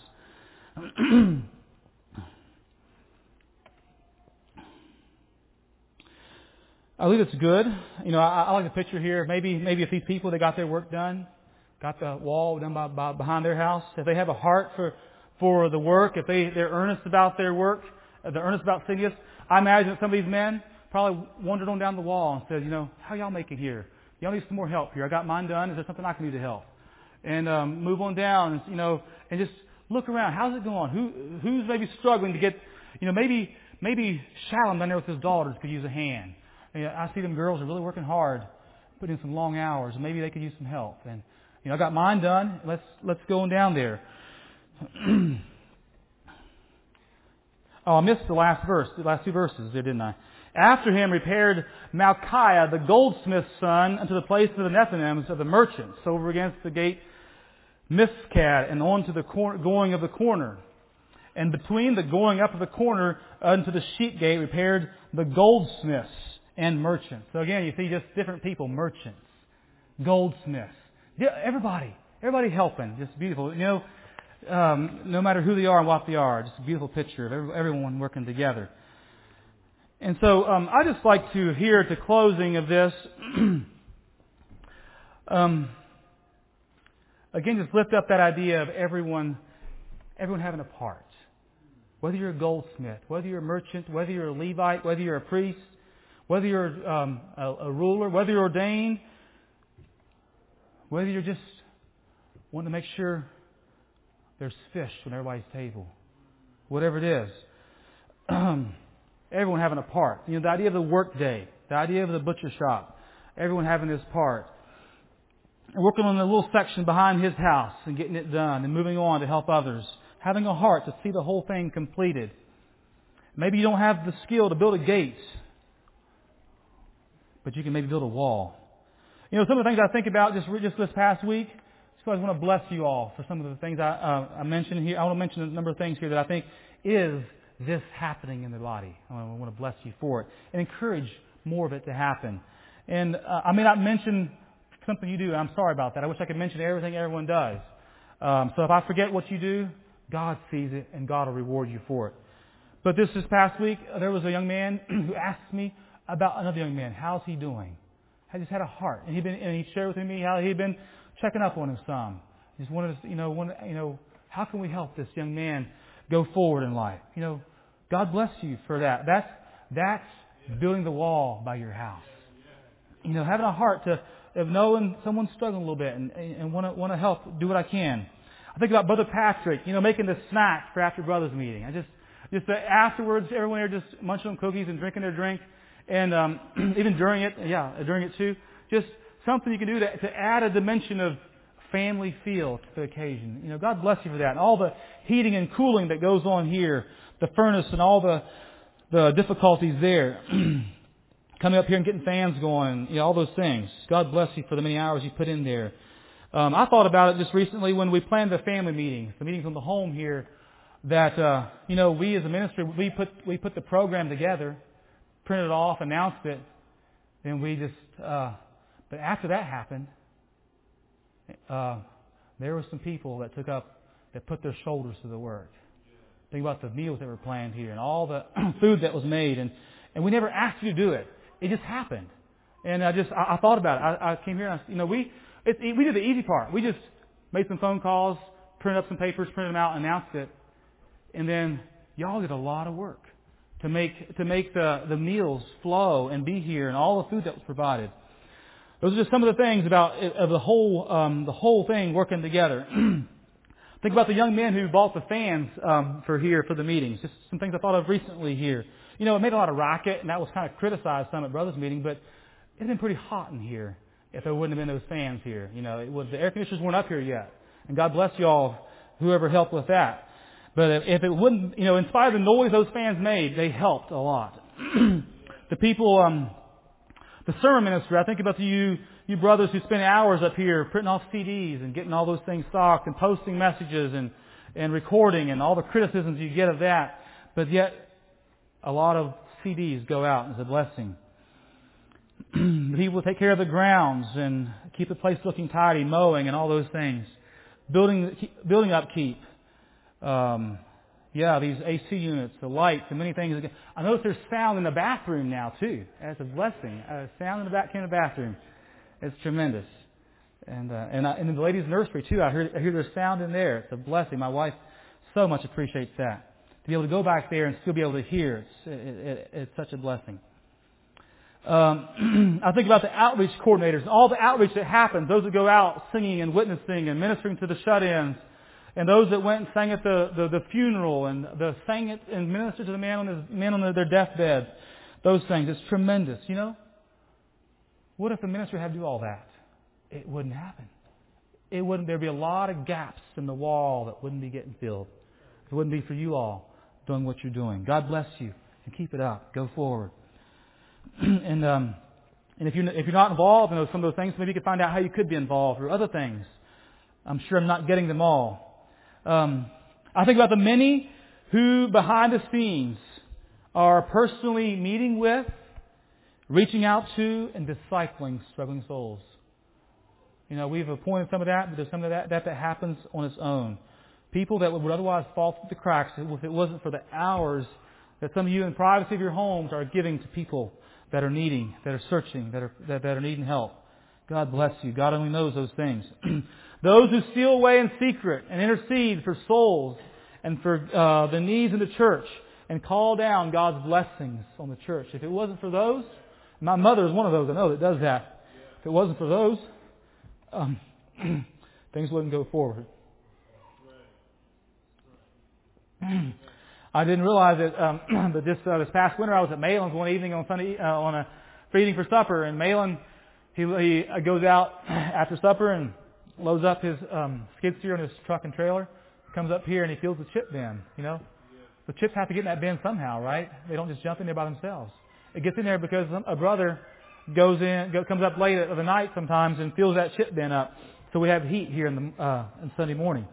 I believe it's good. You know, I, I like the picture here. Maybe, maybe if these people, they got their work done, got the wall done by, by behind their house, if they have a heart for for the work, if they they're earnest about their work, uh, they're earnest about seeing us, I imagine that some of these men probably wandered on down the wall and said, you know, how y'all making here? Y'all need some more help here. I got mine done. Is there something I can do to help? And um, move on down, and, you know, and just look around. How's it going? Who who's maybe struggling to get, you know, maybe maybe Shalom down there with his daughters could use a hand. You know, I see them girls are really working hard, putting in some long hours. Maybe they could use some help. And you know, I got mine done. Let's let's go on down there. Oh, I missed the last verse, the last two verses there, didn't I? After him repaired Malchiah, the goldsmith's son, unto the place of the Nethinims of the merchants, over against the gate Mifkad, and on to the cor- going of the corner. And between the going up of the corner unto the sheep gate repaired the goldsmiths and merchants. So again, you see just different people, merchants, goldsmiths. Yeah, everybody, everybody helping. Just beautiful. You know, um, no matter who they are and what they are, just a beautiful picture of every, everyone working together. And so um, I just like to hear at the closing of this, um, again, just lift up that idea of everyone, everyone having a part. Whether you're a goldsmith, whether you're a merchant, whether you're a Levite, whether you're a priest, whether you're um, a, a ruler, whether you're ordained, whether you're just wanting to make sure there's fish on everybody's table, whatever it is. Everyone having a part. You know, the idea of the work day, the idea of the butcher shop, everyone having his part. And working on a little section behind his house and getting it done and moving on to help others. Having a heart to see the whole thing completed. Maybe you don't have the skill to build a gate, but you can maybe build a wall. You know, some of the things I think about just just this past week, so I just want to bless you all for some of the things I, uh, I mentioned here. I want to mention a number of things here that I think is this happening in the body. I want to bless you for it and encourage more of it to happen. And uh, I may not mention something you do, and I'm sorry about that. I wish I could mention everything everyone does. Um, so if I forget what you do, God sees it and God will reward you for it. But this this past week, there was a young man who asked me about another young man. How's he doing? I just had a heart, and he been and he shared with me how he'd been checking up on him some. He just wanted to, you know, wanted, you know, how can we help this young man go forward in life? You know, God bless you for that. That's that's building the wall by your house. You know, having a heart to of knowing someone's struggling a little bit and and want to want to help, do what I can. I think about Brother Patrick, you know, making the snack for after brothers meeting. I just just uh, afterwards, everyone are just munching on cookies and drinking their drink, and um, even during it, yeah, during it too. Just something you can do to, to add a dimension of family feel to the occasion. You know, God bless you for that. And all the heating and cooling that goes on here, the furnace and all the the difficulties there. Coming up here and getting fans going, you know, all those things. God bless you for the many hours you put in there. Um, I thought about it just recently when we planned the family meetings, the meetings on the home here, that, uh, you know, we as a ministry, we put we put the program together, printed it off, announced it, and we just, uh, but after that happened, uh, there were some people that took up, that put their shoulders to the work. Think about the meals that were planned here and all the food that was made, and, and we never asked you to do it. It just happened. And I just, I, I thought about it. I, I came here and, I, you know, we, it's, we did the easy part. We just made some phone calls, printed up some papers, printed them out, announced it. And then y'all did a lot of work to make, to make the, the meals flow and be here and all the food that was provided. Those are just some of the things about, of the whole, um, the whole thing working together. Think about the young men who bought the fans, um, for here, for the meetings. Just some things I thought of recently here. You know, it made a lot of racket, and that was kind of criticized some at Brothers Meeting, but it's been pretty hot in here if there wouldn't have been those fans here. You know, it was, the air conditioners weren't up here yet. And God bless you all, whoever helped with that. But if it wouldn't, you know, in spite of the noise those fans made, they helped a lot. The people, um, the sermon ministry, I think about you, you brothers who spend hours up here printing off C Ds and getting all those things stocked and posting messages and, and recording and all the criticisms you get of that. But yet, a lot of C Ds go out as a blessing. The people take care of the grounds and keep the place looking tidy, mowing and all those things. Building, building upkeep. Um, yeah, these A C units, the lights, and many things. I notice there's sound in the bathroom now too. That's a blessing. Uh, sound in the back in the bathroom. It's tremendous. And uh, and, I, and in the ladies' nursery too, I hear, I hear there's sound in there. It's a blessing. My wife so much appreciates that. To be able to go back there and still be able to hear, it's, it, it, it's such a blessing. Um, I think about the outreach coordinators and all the outreach that happens. Those that go out singing and witnessing and ministering to the shut-ins, and those that went and sang at the, the, the funeral and the sang it and ministered to the man on his men on their deathbeds. Those things, it's tremendous. You know, what if the ministry had to do all that? It wouldn't happen. It wouldn't. There'd be a lot of gaps in the wall that wouldn't be getting filled. It wouldn't be for you all doing what you're doing. God bless you and keep it up. Go forward. and um, and if you if you're not involved in those, some of those things, maybe you could find out how you could be involved or other things. I'm sure I'm not getting them all. Um, I think about the many who behind the scenes are personally meeting with, reaching out to, and discipling struggling souls. You know, we've appointed some of that, but there's some of that that, that happens on its own. People that would otherwise fall through the cracks if it wasn't for the hours that some of you in the privacy of your homes are giving to people that are needing, that are searching, that are that, that are needing help. God bless you. God only knows those things. Those who steal away in secret and intercede for souls and for uh, the needs of the church and call down God's blessings on the church. If it wasn't for those, my mother is one of those I know that does that. If it wasn't for those, um, things wouldn't go forward. I didn't realize that, um, but this uh, this past winter I was at Malin's one evening on Sunday uh, on a for eating for supper, and Malin he he goes out after supper and loads up his um, skid steer on his truck and trailer, comes up here and he fills the chip bin. You know, the chips have to get in that bin somehow, right? They don't just jump in there by themselves. It gets in there because a brother goes in, go, comes up late of the night sometimes and fills that chip bin up, so we have heat here in the uh, on Sunday morning.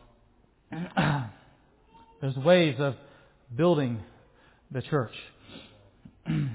There's ways of building the church. And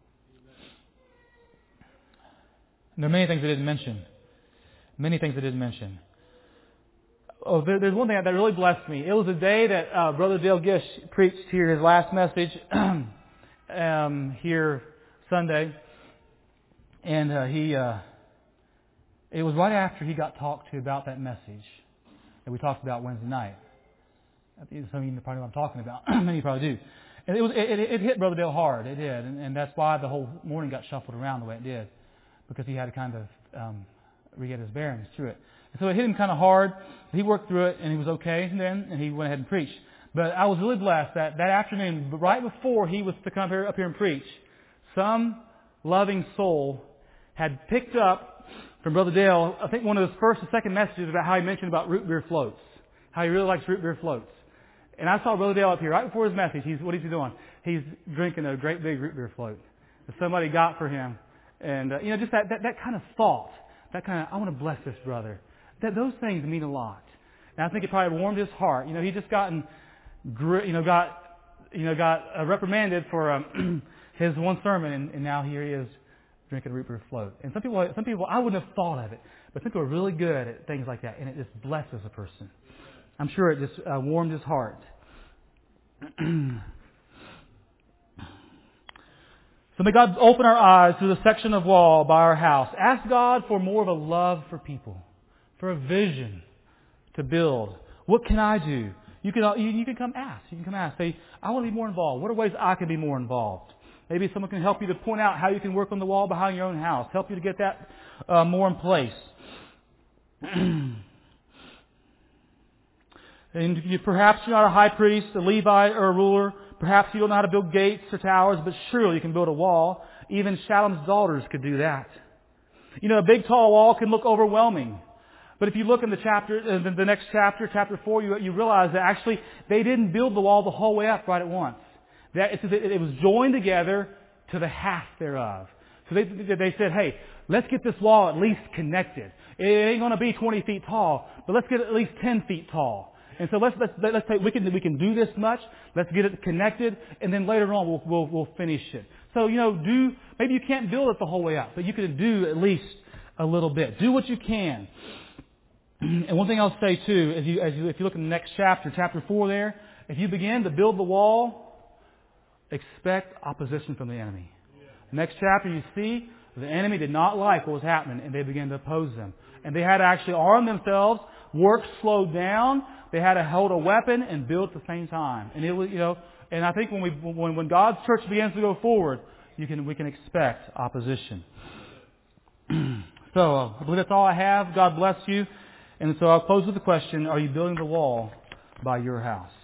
there are many things I didn't mention. Many things I didn't mention. Oh, there, there's one thing that really blessed me. It was the day that uh, Brother Dale Gish preached here his last message um, here Sunday, and uh, he. Uh, it was right after he got talked to about that message that we talked about Wednesday night. Some of you probably know what I'm talking about. Many of you probably do. And it was it, it hit Brother Dale hard. It did, and, and that's why the whole morning got shuffled around the way it did, because he had to kind of um, re-get his bearings through it. And so it hit him kind of hard. He worked through it, and he was okay. And then and he went ahead and preached. But I was really blessed that that afternoon, right before he was to come here, up here and preach, some loving soul had picked up from Brother Dale, I think one of his first or second messages about how he mentioned about root beer floats, how he really likes root beer floats. And I saw Brother Dale up here right before his message. He's what is he doing? He's drinking a great big root beer float that somebody got for him, and uh, you know, just that, that that kind of thought, that kind of I want to bless this brother. That those things mean a lot, and I think it probably warmed his heart. You know, he just gotten, you know, got you know got uh, reprimanded for um, his one sermon, and, and now here he is drinking a root beer float. And some people, some people, I wouldn't have thought of it, but some people are really good at things like that, and it just blesses a person. I'm sure it just uh, warmed his heart. So may God open our eyes to the section of wall by our house. Ask God for more of a love for people, for a vision to build. What can I do? You can you, you can come ask. You can come ask. Say, I want to be more involved. What are ways I can be more involved? Maybe someone can help you to point out how you can work on the wall behind your own house. Help you to get that uh, more in place. And you, perhaps you're not a high priest, a Levite, or a ruler. Perhaps you don't know how to build gates or towers, but surely you can build a wall. Even Shallum's daughters could do that. You know, a big tall wall can look overwhelming. But if you look in the chapter, uh, the next chapter, chapter four, you, you realize that actually they didn't build the wall the whole way up right at once. That it, it was joined together to the half thereof. So they, they said, hey, let's get this wall at least connected. It ain't going to be twenty feet tall, but let's get it at least ten feet tall. And so let's let's let's say we can we can do this much. Let's get it connected, and then later on we'll we'll, we'll finish it. So you know, do maybe you can't build it the whole way up, but you can do at least a little bit. Do what you can. And one thing I'll say too, as you as you if you look in the next chapter, chapter four, there, if you begin to build the wall, expect opposition from the enemy. Next chapter, you see The enemy did not like what was happening, and they began to oppose them. And they had to actually arm themselves. Work slowed down. They had to hold a weapon and build at the same time. And it was, you know, and I think when we when when God's church begins to go forward, you can we can expect opposition. So uh, I believe that's all I have. God bless you. And so I'll close with the question: are you building the wall by your house?